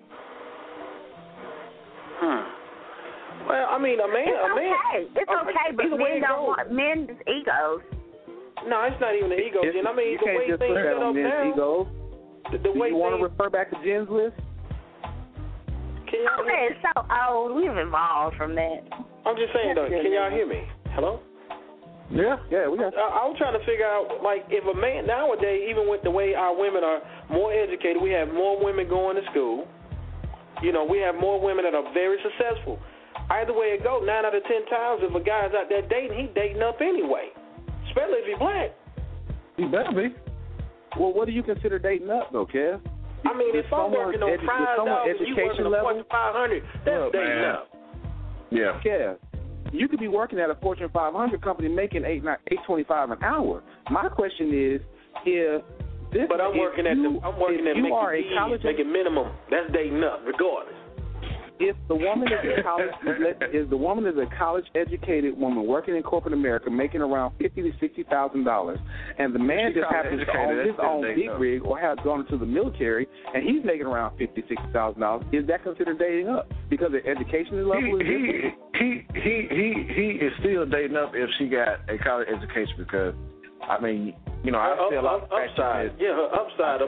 Well, I mean, It's okay, but men don't want men's egos. No, it's not even the egos. You the way can't just things put that set on up men's now. egos. Do you want to refer back to Jen's list? Can y'all hear me? It's so old. We've evolved from that. I'm just saying, though. Can y'all hear me? Hello? Yeah, we got. I was trying to figure out, if a man nowadays, even with the way our women are more educated, we have more women going to school. We have more women that are very successful. Either way it goes, 9 out of 10 times, if a guy's out there dating, he's dating up anyway, especially if he's black. He better be. Well, what do you consider dating up, though, Kev? I mean, if I'm working on $5, you working on Fortune 500, that's dating up. Yeah. Kev, you could be working at a Fortune 500 company making $8.25 an hour. My question is, I'm working at making minimum. That's dating up, regardless. If the woman is a college-educated woman working in corporate America, making around $50,000 to $60,000, and the man just happens to own his own big rig or has gone into the military, and he's making around $50,000 to $60,000, is that considered dating up? Because the education level is different. He is still dating up if she got a college education, because I see a lot of upside. Yeah, her upside.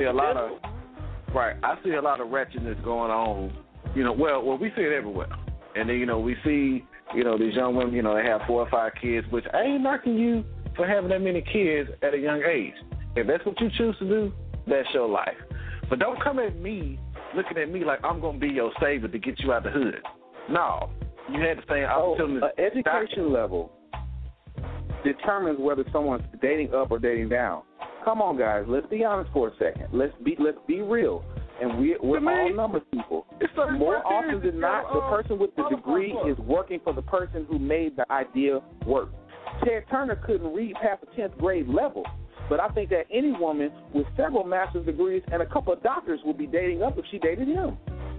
I see a lot of wretchedness going on. We see it everywhere. And then, we see, these young women, they have 4 or 5 kids, which I ain't knocking you for having that many kids at a young age. If that's what you choose to do, that's your life. But don't come at me, looking at me like I'm going to be your savior to get you out the hood. No. You had the same opportunity. Education level determines whether someone's dating up or dating down. Come on, guys. Let's be honest for a second. Let's be real. And we're all numbers people. More often than not, the person with the degree is working for the person who made the idea work. Ted Turner couldn't read past the 10th grade level, but I think that any woman with several master's degrees and a couple of doctors would be dating up if she dated him.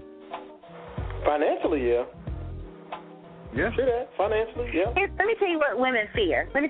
Financially, yeah. Yeah. Sure that. Financially, yeah. Let me tell you what women fear. Women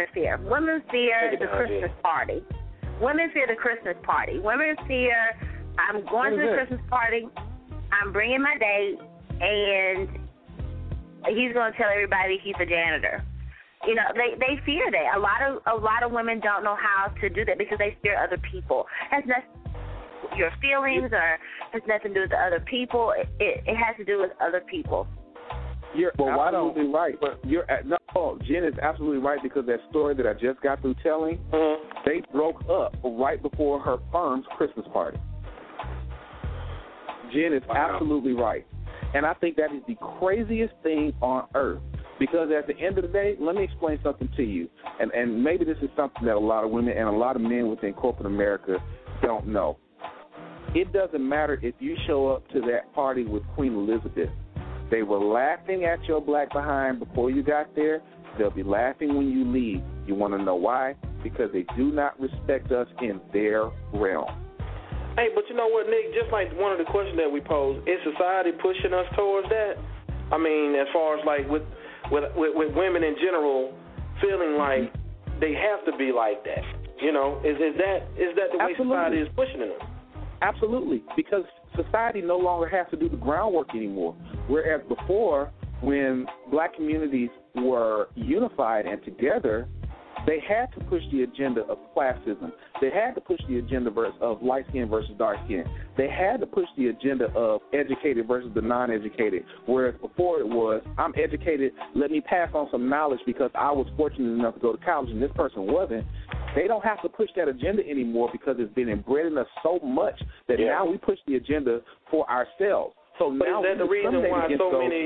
fear the Christmas party. Women fear the Christmas party. Women fear I'm going to the Christmas party. I'm bringing my date, and he's going to tell everybody he's a janitor. You know, they fear that. A lot of women don't know how to do that because they fear other people. It has nothing to do with your feelings or has nothing to do with the other people. It has to do with other people. You're absolutely right. Jen is absolutely right because that story that I just got through telling, they broke up right before her firm's Christmas party. Jen is absolutely right. And I think that is the craziest thing on earth because at the end of the day, let me explain something to you. And maybe this is something that a lot of women and a lot of men within corporate America don't know. It doesn't matter if you show up to that party with Queen Elizabeth. They were laughing at your black behind before you got there. They'll be laughing when you leave. You want to know why? Because they do not respect us in their realm. Hey, but you know what, Nick? Just like one of the questions that we posed, is society pushing us towards that? I mean, as far as like with women in general feeling like they have to be like that. You know, is that the way society is pushing them? Absolutely, because society no longer has to do the groundwork anymore. Whereas before, when black communities were unified and together, they had to push the agenda of classism. They had to push the agenda of light skin versus dark skin. They had to push the agenda of educated versus the non-educated. Whereas before it was, I'm educated, let me pass on some knowledge because I was fortunate enough to go to college and this person wasn't. They don't have to push that agenda anymore because it's been inbred in us so much that now we push the agenda for ourselves. So but now is that the reason why so many?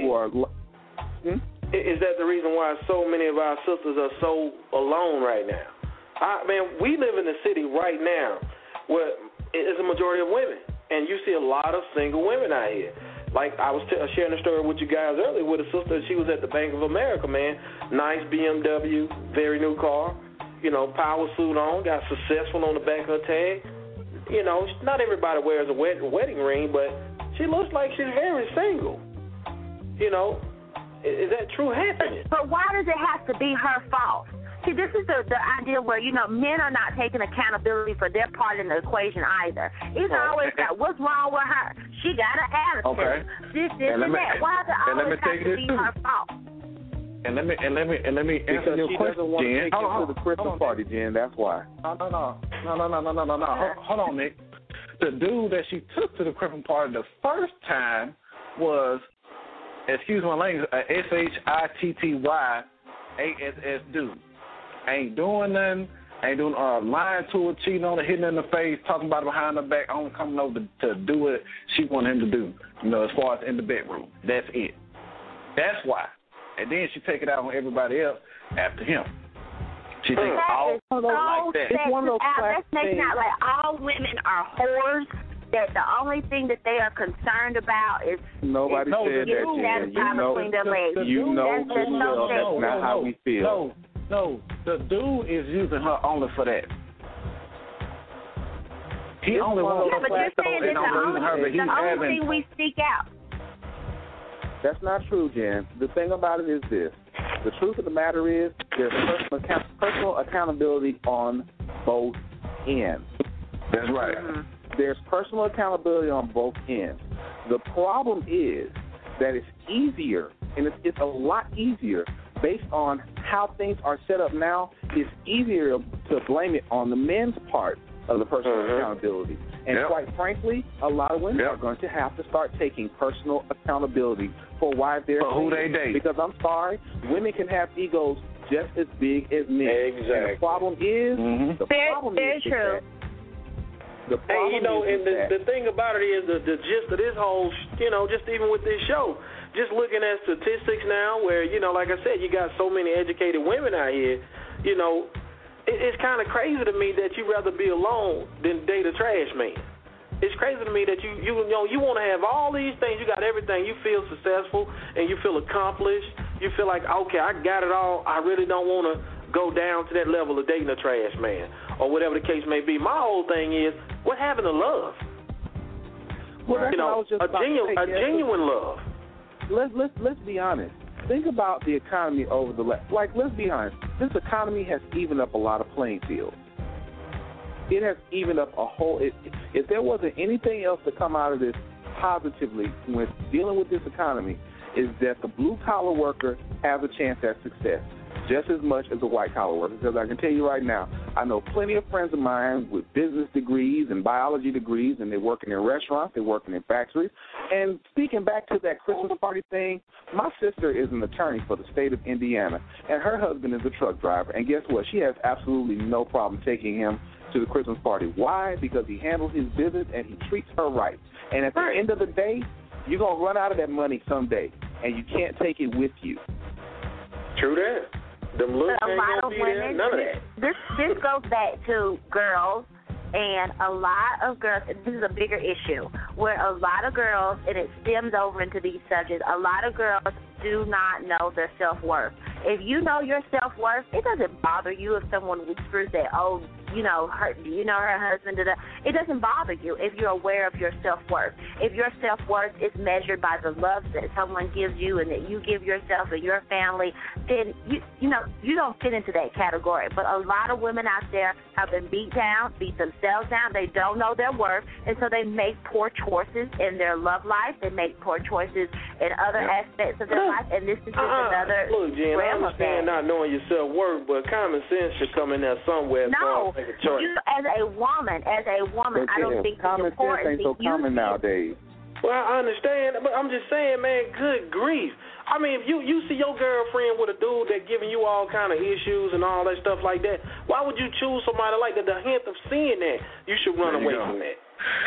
Is that the reason why so many of our sisters are so alone right now? We live in a city right now where it's a majority of women, and you see a lot of single women out here. Like I was sharing a story with you guys earlier with a sister. She was at the Bank of America, man. Nice BMW, very new car. You know, power suit on, got successful on the back of her tag. You know, not everybody wears a wedding ring, but she looks like she's very single. You know, is that true happiness? But why does it have to be her fault? See, this is the idea where, you know, men are not taking accountability for their part in the equation either. It's always got, what's wrong with her? She got an attitude. Okay. This, and that. Why does it always have to be her fault? And let me answer your question, Jen. Because she doesn't want to take you to the Christmas party, Jen. That's why. No. Hold on, Nick. The dude that she took to the Christmas party the first time was, excuse my language, a SHITTY dude. Ain't doing nothing. Ain't doing lying to her, cheating on her, hitting her in the face, talking about her behind her back, only coming over to do what she wanted him to do. You know, as far as in the bedroom. That's it. That's why. And then she take it out on everybody else after him. She thinks all like that. It's one of those that's making out like all women are whores. That the only thing that they are concerned about is nobody said that, Jen. You know that's not how we feel. No, the dude is using her only for that. He only wants her for that, and I'm using her, but he's having. The only thing we seek out. That's not true, Jen. The thing about it is this. The truth of the matter is there's personal accountability on both ends. That's right. There's personal accountability on both ends. The problem is that it's easier, and it's a lot easier based on how things are set up now. It's easier to blame it on the men's part of the personal accountability. And quite frankly, a lot of women are going to have to start taking personal accountability for why they're who they date. Because I'm sorry, women can have egos just as big as men. Exactly. And the problem is, Very true. The problem and you know, and the thing about it is the gist of this whole, you know, just even with this show, just looking at statistics now where, you know, like I said, you got so many educated women out here, you know, it's kind of crazy to me that you'd rather be alone than date a trash man. It's crazy to me that you know you want to have all these things. You got everything. You feel successful and you feel accomplished. You feel like, okay, I got it all. I really don't want to go down to that level of dating a trash man or whatever the case may be. My whole thing is, what happened to love? Well, you know, a genuine love. Let's be honest. Think about the economy over the last. Like, let's be honest. This economy has evened up a lot of playing fields. It has evened up a whole. If there wasn't anything else to come out of this positively when dealing with this economy, is that the blue-collar worker has a chance at success just as much as the white-collar worker. Because I can tell you right now, I know plenty of friends of mine with business degrees and biology degrees, and they're working in restaurants, they're working in factories. And speaking back to that Christmas party thing, my sister is an attorney for the state of Indiana, and her husband is a truck driver. And guess what? She has absolutely no problem taking him to the Christmas party. Why? Because he handles his business and he treats her right. And at the end of the day, you're going to run out of that money someday, and you can't take it with you. True that. Them looks ain't gonna be there, none of that. This goes back to girls, and a lot of girls, this is a bigger issue, where a lot of girls, and it stems over into these subjects, a lot of girls do not know their self-worth. If you know your self-worth, it doesn't bother you if someone whispers that, oh, you know, her husband did that. It doesn't bother you if you're aware of your self-worth. If your self-worth is measured by the love that someone gives you and that you give yourself and your family, then, you don't fit into that category. But a lot of women out there have been beat down, beat themselves down. They don't know their worth, and so they make poor choices in their love life. They make poor choices in other aspects of their life, and this is just another look, Jen, I understand not knowing your self-worth, but common sense should come in there somewhere. No. You, as a woman, I don't think common it's sense ain't so common nowadays. Well, I understand, but I'm just saying, man, good grief. I mean, if you see your girlfriend with a dude that giving you all kind of issues and all that stuff like that, why would you choose somebody like that? The hint of seeing that, you should run away from that.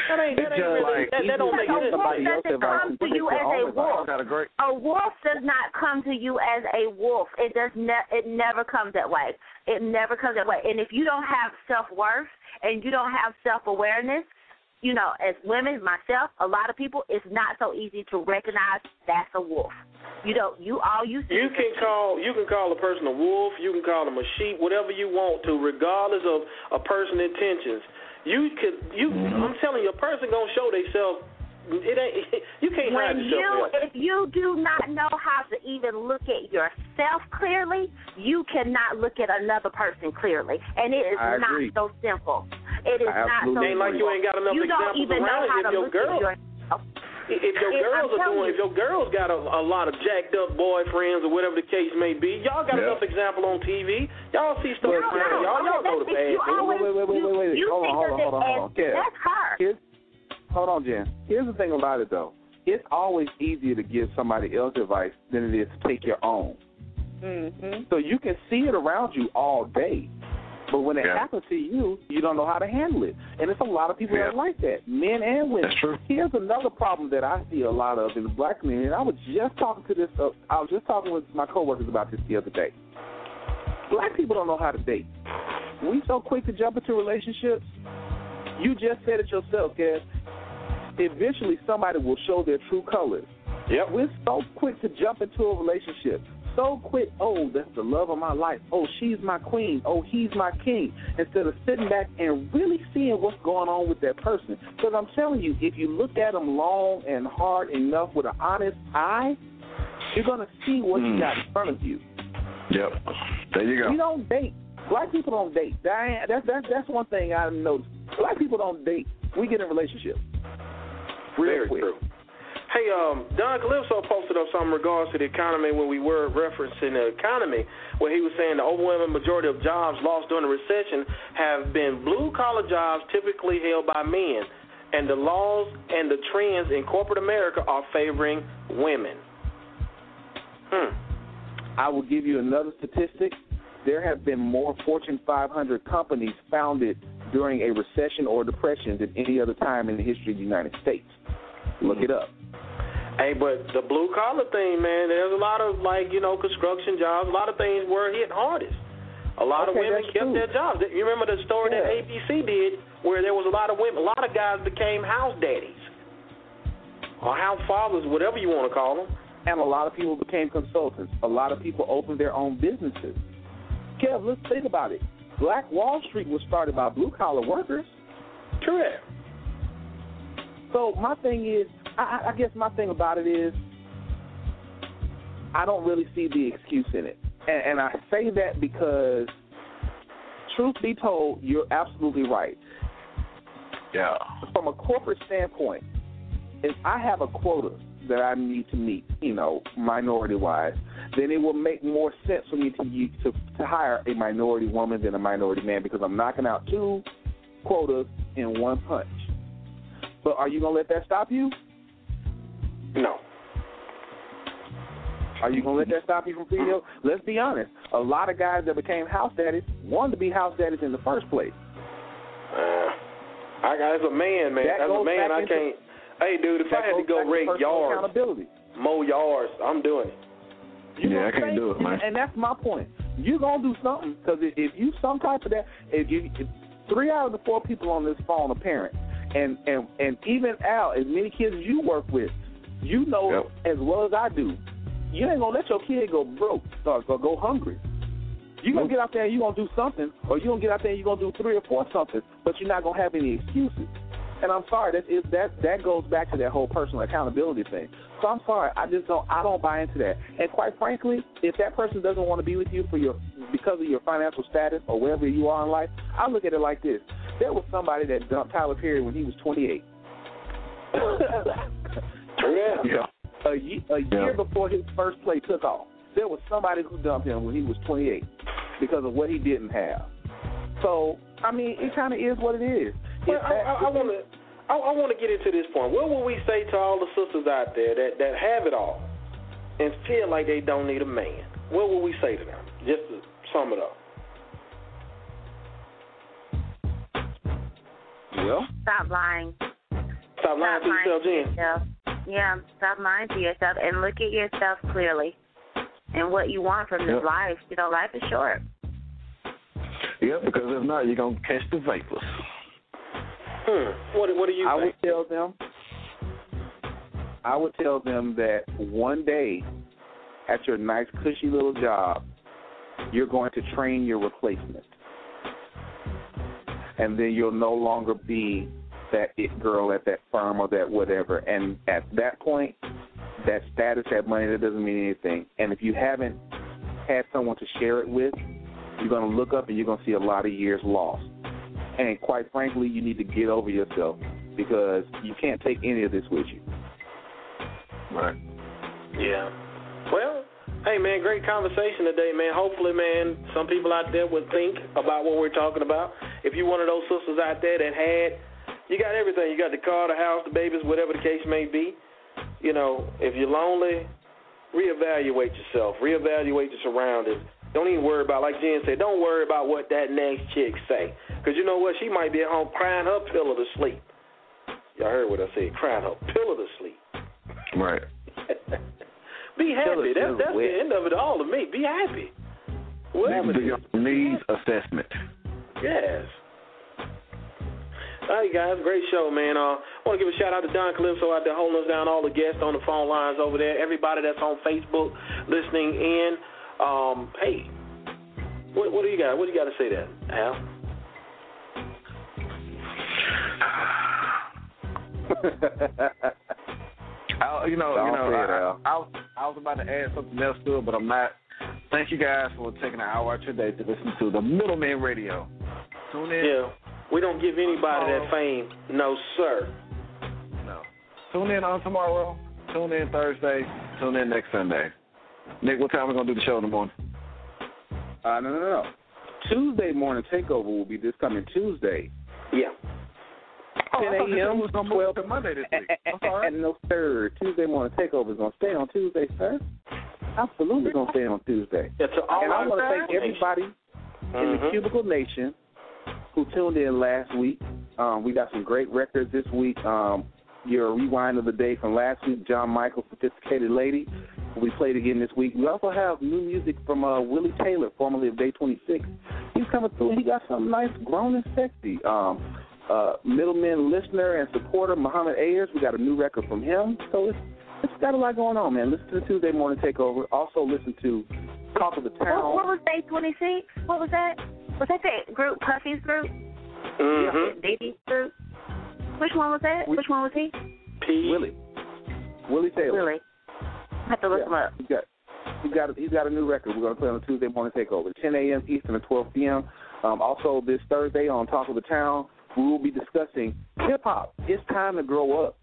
That don't make sense. Somebody else come to you as a wolf. A wolf does not come to you as a wolf. It never comes that way. It never comes that way. And if you don't have self-worth and you don't have self-awareness, you know, as women, myself, a lot of people, it's not so easy to recognize that's a wolf. You can call a person a wolf, you can call them a sheep, whatever you want to, regardless of a person's intentions. I'm telling you, a person gonna show themselves. You can't hide yourself. If you do not know how to even look at yourself clearly, you cannot look at another person clearly, and it is not so simple. It is not so simple. Ain't like you ain't got enough examples around if your girl. If your girls got a lot of jacked up boyfriends or whatever the case may be, y'all got enough example on TV. Y'all see stuff. Y'all know the bad things. Wait. Hold on. That's her. Hold on, Jen. Here's the thing about it, though. It's always easier to give somebody else advice than it is to take your own. Mm-hmm. So you can see it around you all day. But when it happens to you, you don't know how to handle it. And it's a lot of people that are like that, men and women. That's true. Here's another problem that I see a lot of in the black community. And I was just talking with my coworkers about this the other day. Black people don't know how to date. We so quick to jump into relationships. You just said it yourself, Kev. Eventually, somebody will show their true colors. Yep. We're so quick to jump into a relationship. So quick, oh, that's the love of my life. Oh, she's my queen. Oh, he's my king. Instead of sitting back and really seeing what's going on with that person. Because I'm telling you, if you look at them long and hard enough with an honest eye, you're going to see what you got in front of you. Yep. There you go. We don't date. Black people don't date. That's one thing I noticed. Black people don't date. We get in relationships. Very true. Hey, Don Calypso posted up something in regards to the economy when we were referencing the economy, where he was saying the overwhelming majority of jobs lost during the recession have been blue-collar jobs typically held by men, and the laws and the trends in corporate America are favoring women. I will give you another statistic. There have been more Fortune 500 companies founded during a recession or depression than any other time in the history of the United States. Look it up. Hey, but the blue-collar thing, man, there's a lot of, construction jobs. A lot of things were hit hardest. A lot of women kept their jobs. You remember the story that ABC did where there was a lot of women, a lot of guys became house daddies or house fathers, whatever you want to call them. And a lot of people became consultants. A lot of people opened their own businesses. Kev, let's think about it. Black Wall Street was started by blue-collar workers. Correct. So my thing is, I guess my thing about it is, I don't really see the excuse in it. And I say that because, truth be told, you're absolutely right. Yeah. From a corporate standpoint, if I have a quota that I need to meet, minority-wise, then it will make more sense for me to hire a minority woman than a minority man because I'm knocking out 2 quotas in one punch. But are you going to let that stop you? No. Are you going to let that stop you from female? Let's be honest. A lot of guys that became house daddies wanted to be house daddies in the first place. As a man, I can't. Hey, dude, if I had to go rake yards, mow yards, I'm doing it. I can't do it, man. And that's my point. You're going to do something because if you some type of that, if 3 out of the 4 people on this phone are parents, and even Al, as many kids as you work with, as well as I do, you ain't going to let your kid go broke or go hungry. You're going to get out there and you're going to do something, or you're going to get out there and you're going to do 3 or 4 something, but you're not going to have any excuses. And I'm sorry, that goes back to that whole personal accountability thing. So I'm sorry, I don't buy into that. And quite frankly, if that person doesn't want to be with you because of your financial status or wherever you are in life, I look at it like this. There was somebody that dumped Tyler Perry when he was 28. A year before his first play took off, there was somebody who dumped him when he was 28 because of what he didn't have. So, I mean, it kind of is what it is. Well, I want to get into this point. What will we say to all the sisters out there that have it all and feel like they don't need a man? What will we say to them? Just to sum it up. Well, stop lying. Stop lying to yourself, Jen. Yeah, stop lying to yourself and look at yourself clearly and what you want from this life. Life is short. Yeah, because if not, you're going to catch the vapors. What do you think? I would tell them that one day at your nice, cushy little job, you're going to train your replacement. And then you'll no longer be that it girl at that firm or that whatever. And at that point, that status, that money, that doesn't mean anything. And if you haven't had someone to share it with, you're going to look up and you're going to see a lot of years lost. And quite frankly, you need to get over yourself because you can't take any of this with you. Right. Yeah. Well, hey, man, great conversation today, man. Hopefully, man, some people out there would think about what we're talking about. If you're one of those sisters out there that you got everything. You got the car, the house, the babies, whatever the case may be. If you're lonely, reevaluate yourself. Reevaluate your surroundings. Don't even worry about, like Jen said, don't worry about what that next chick say. Because you know what? She might be at home crying her pillow to sleep. Y'all heard what I said, crying her pillow to sleep. Right. Be happy. That's the end of it all to me. Be happy. Whatever do your needs assessment. Yes. All right, guys, great show, man. I want to give a shout-out to Don Calypso out there holding us down, all the guests on the phone lines over there, everybody that's on Facebook listening in. Hey, what do you got? What do you got to say there, Al? I was about to add something else to it, but I'm not. Thank you guys for taking an hour out your day to listen to the Middleman Radio. Tune in. Yeah, we don't give anybody that fame. No, sir. No. Tune in on tomorrow. Tune in Thursday. Tune in next Sunday. Nick, what time are we going to do the show in the morning? No. Tuesday morning takeover will be this coming Tuesday. Yeah. 10 a.m. 12 to Monday this week. And no, sir. Tuesday morning takeover is going to stay on Tuesday, sir. Absolutely going to stay on Tuesday. And I want to thank everybody in the Cubicle Nation who tuned in last week. We got some great records this week. Your rewind of the day from last week, John Michael, Sophisticated Lady. We played again this week. We also have new music from Willie Taylor, formerly of Day 26. He's coming through. He got something nice, grown and sexy. Middleman listener and supporter, Muhammad Ayers. We got a new record from him. So it's got a lot going on, man. Listen to the Tuesday Morning Takeover. Also listen to Talk of the Town. What was Day 26? What was that? Was that the group, Puffy's group? Mm-hmm. Davy's group? Which one was that? Which one was he? Willie Taylor. Willie. I have to look him up. He's got a new record. We're going to play on the Tuesday Morning Takeover, 10 a.m. Eastern and 12 p.m. Also, this Thursday on Talk of the Town, we will be discussing hip-hop. It's time to grow up.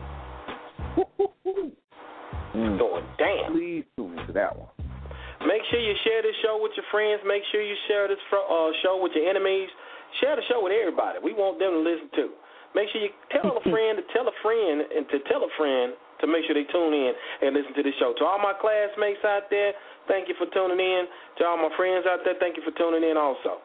Going down. Please tune into that one. Make sure you share this show with your friends. Make sure you share this show with your enemies. Share the show with everybody. We want them to listen too. Make sure you tell a friend to tell a friend and to tell a friend to make sure they tune in and listen to this show. To all my classmates out there, thank you for tuning in. To all my friends out there, thank you for tuning in also.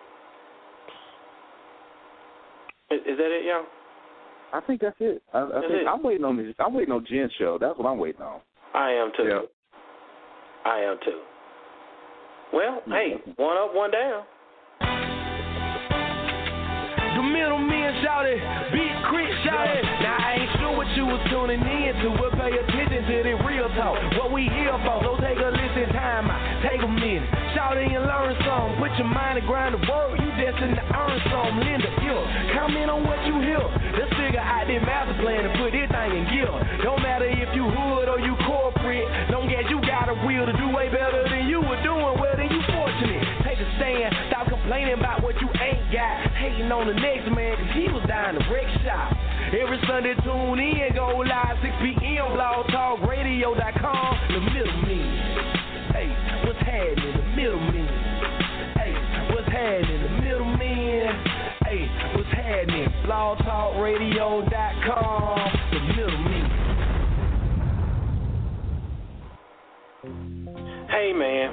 Is that it, y'all? I think that's it. I'm waiting on this. I'm waiting on Jen's show. That's what I'm waiting on. I am too. Yeah. I am too. Well, hey, one up, one down. The middleman shouted, Big Crit shouted. Now I ain't sure what you was tuning in to, but pay attention to the real talk. What we here for, so take a listen, time out, take a minute. Shout in and learn some, put your mind to grind the work, you destined to earn some. Linda, comment on what you hear. Let's figure out this master plan and put this thing in gear. Don't matter if you hood or you corporate, don't get you got a will to do way better than you were doing, well then you fortunate. Take a stand, stop complaining about what you ain't got. Hating on the next man, cause he was dying to wreck shop. Every Sunday tune in, go live 6 p.m. blogtalkradio.com. The middleman, hey, what's happening? The middleman, hey, what's happening? The middleman, hey, what's happening? blogtalkradio.com. The middleman. Hey man,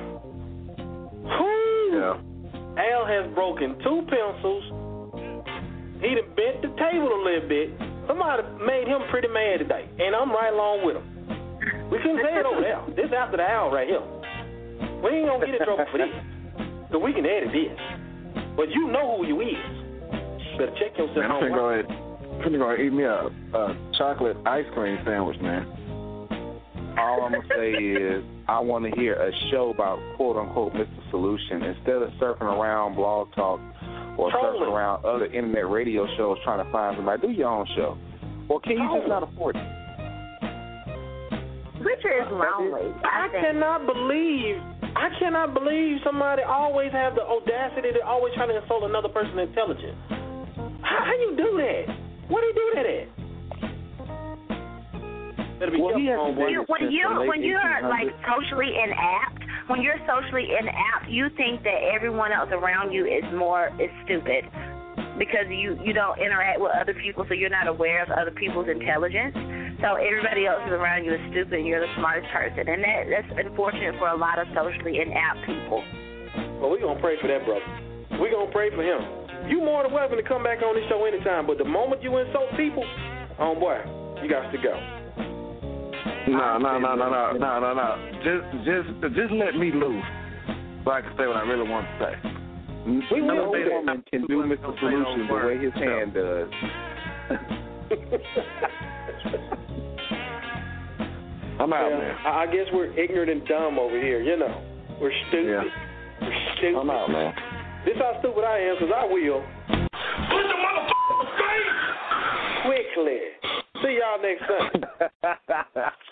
Yeah. Al has broken 2 pencils. He done bent the table a little bit. Somebody made him pretty mad today, and I'm right along with him. We couldn't say it over there. This after the hour right here. We ain't gonna get in trouble for this, so we can edit this. But you know who you is. Better check yourself out. Man, I'm finna go eat me a chocolate ice cream sandwich, man. All I'm going to say is I want to hear a show about quote-unquote Mr. Solution. Instead of surfing around Blog Talk or surfing around other internet radio shows trying to find somebody, do your own show. Or can you just not afford it? Richard is lonely. I cannot believe somebody always have the audacity to always try to insult another person's intelligence. How you do that? Where do you do that at? When you're like socially inept, you think that everyone else around you is stupid because you don't interact with other people, so you're not aware of other people's intelligence. So everybody else around you is stupid, and you're the smartest person, and that's unfortunate for a lot of socially inept people. Well, we're gonna pray for that brother. We're gonna pray for him. You more than welcome to come back on this show anytime, but the moment you insult people, boy, you got to go. No. Just let me loose so I can say what I really want to say. No woman can do Mr. Solution the way his hand does. I'm out, man. I guess we're ignorant and dumb over here, you know. We're stupid. Yeah. We're stupid. I'm out, man. This how stupid I am, because I will. Put the motherfucker's face! Quickly. See y'all next Sunday.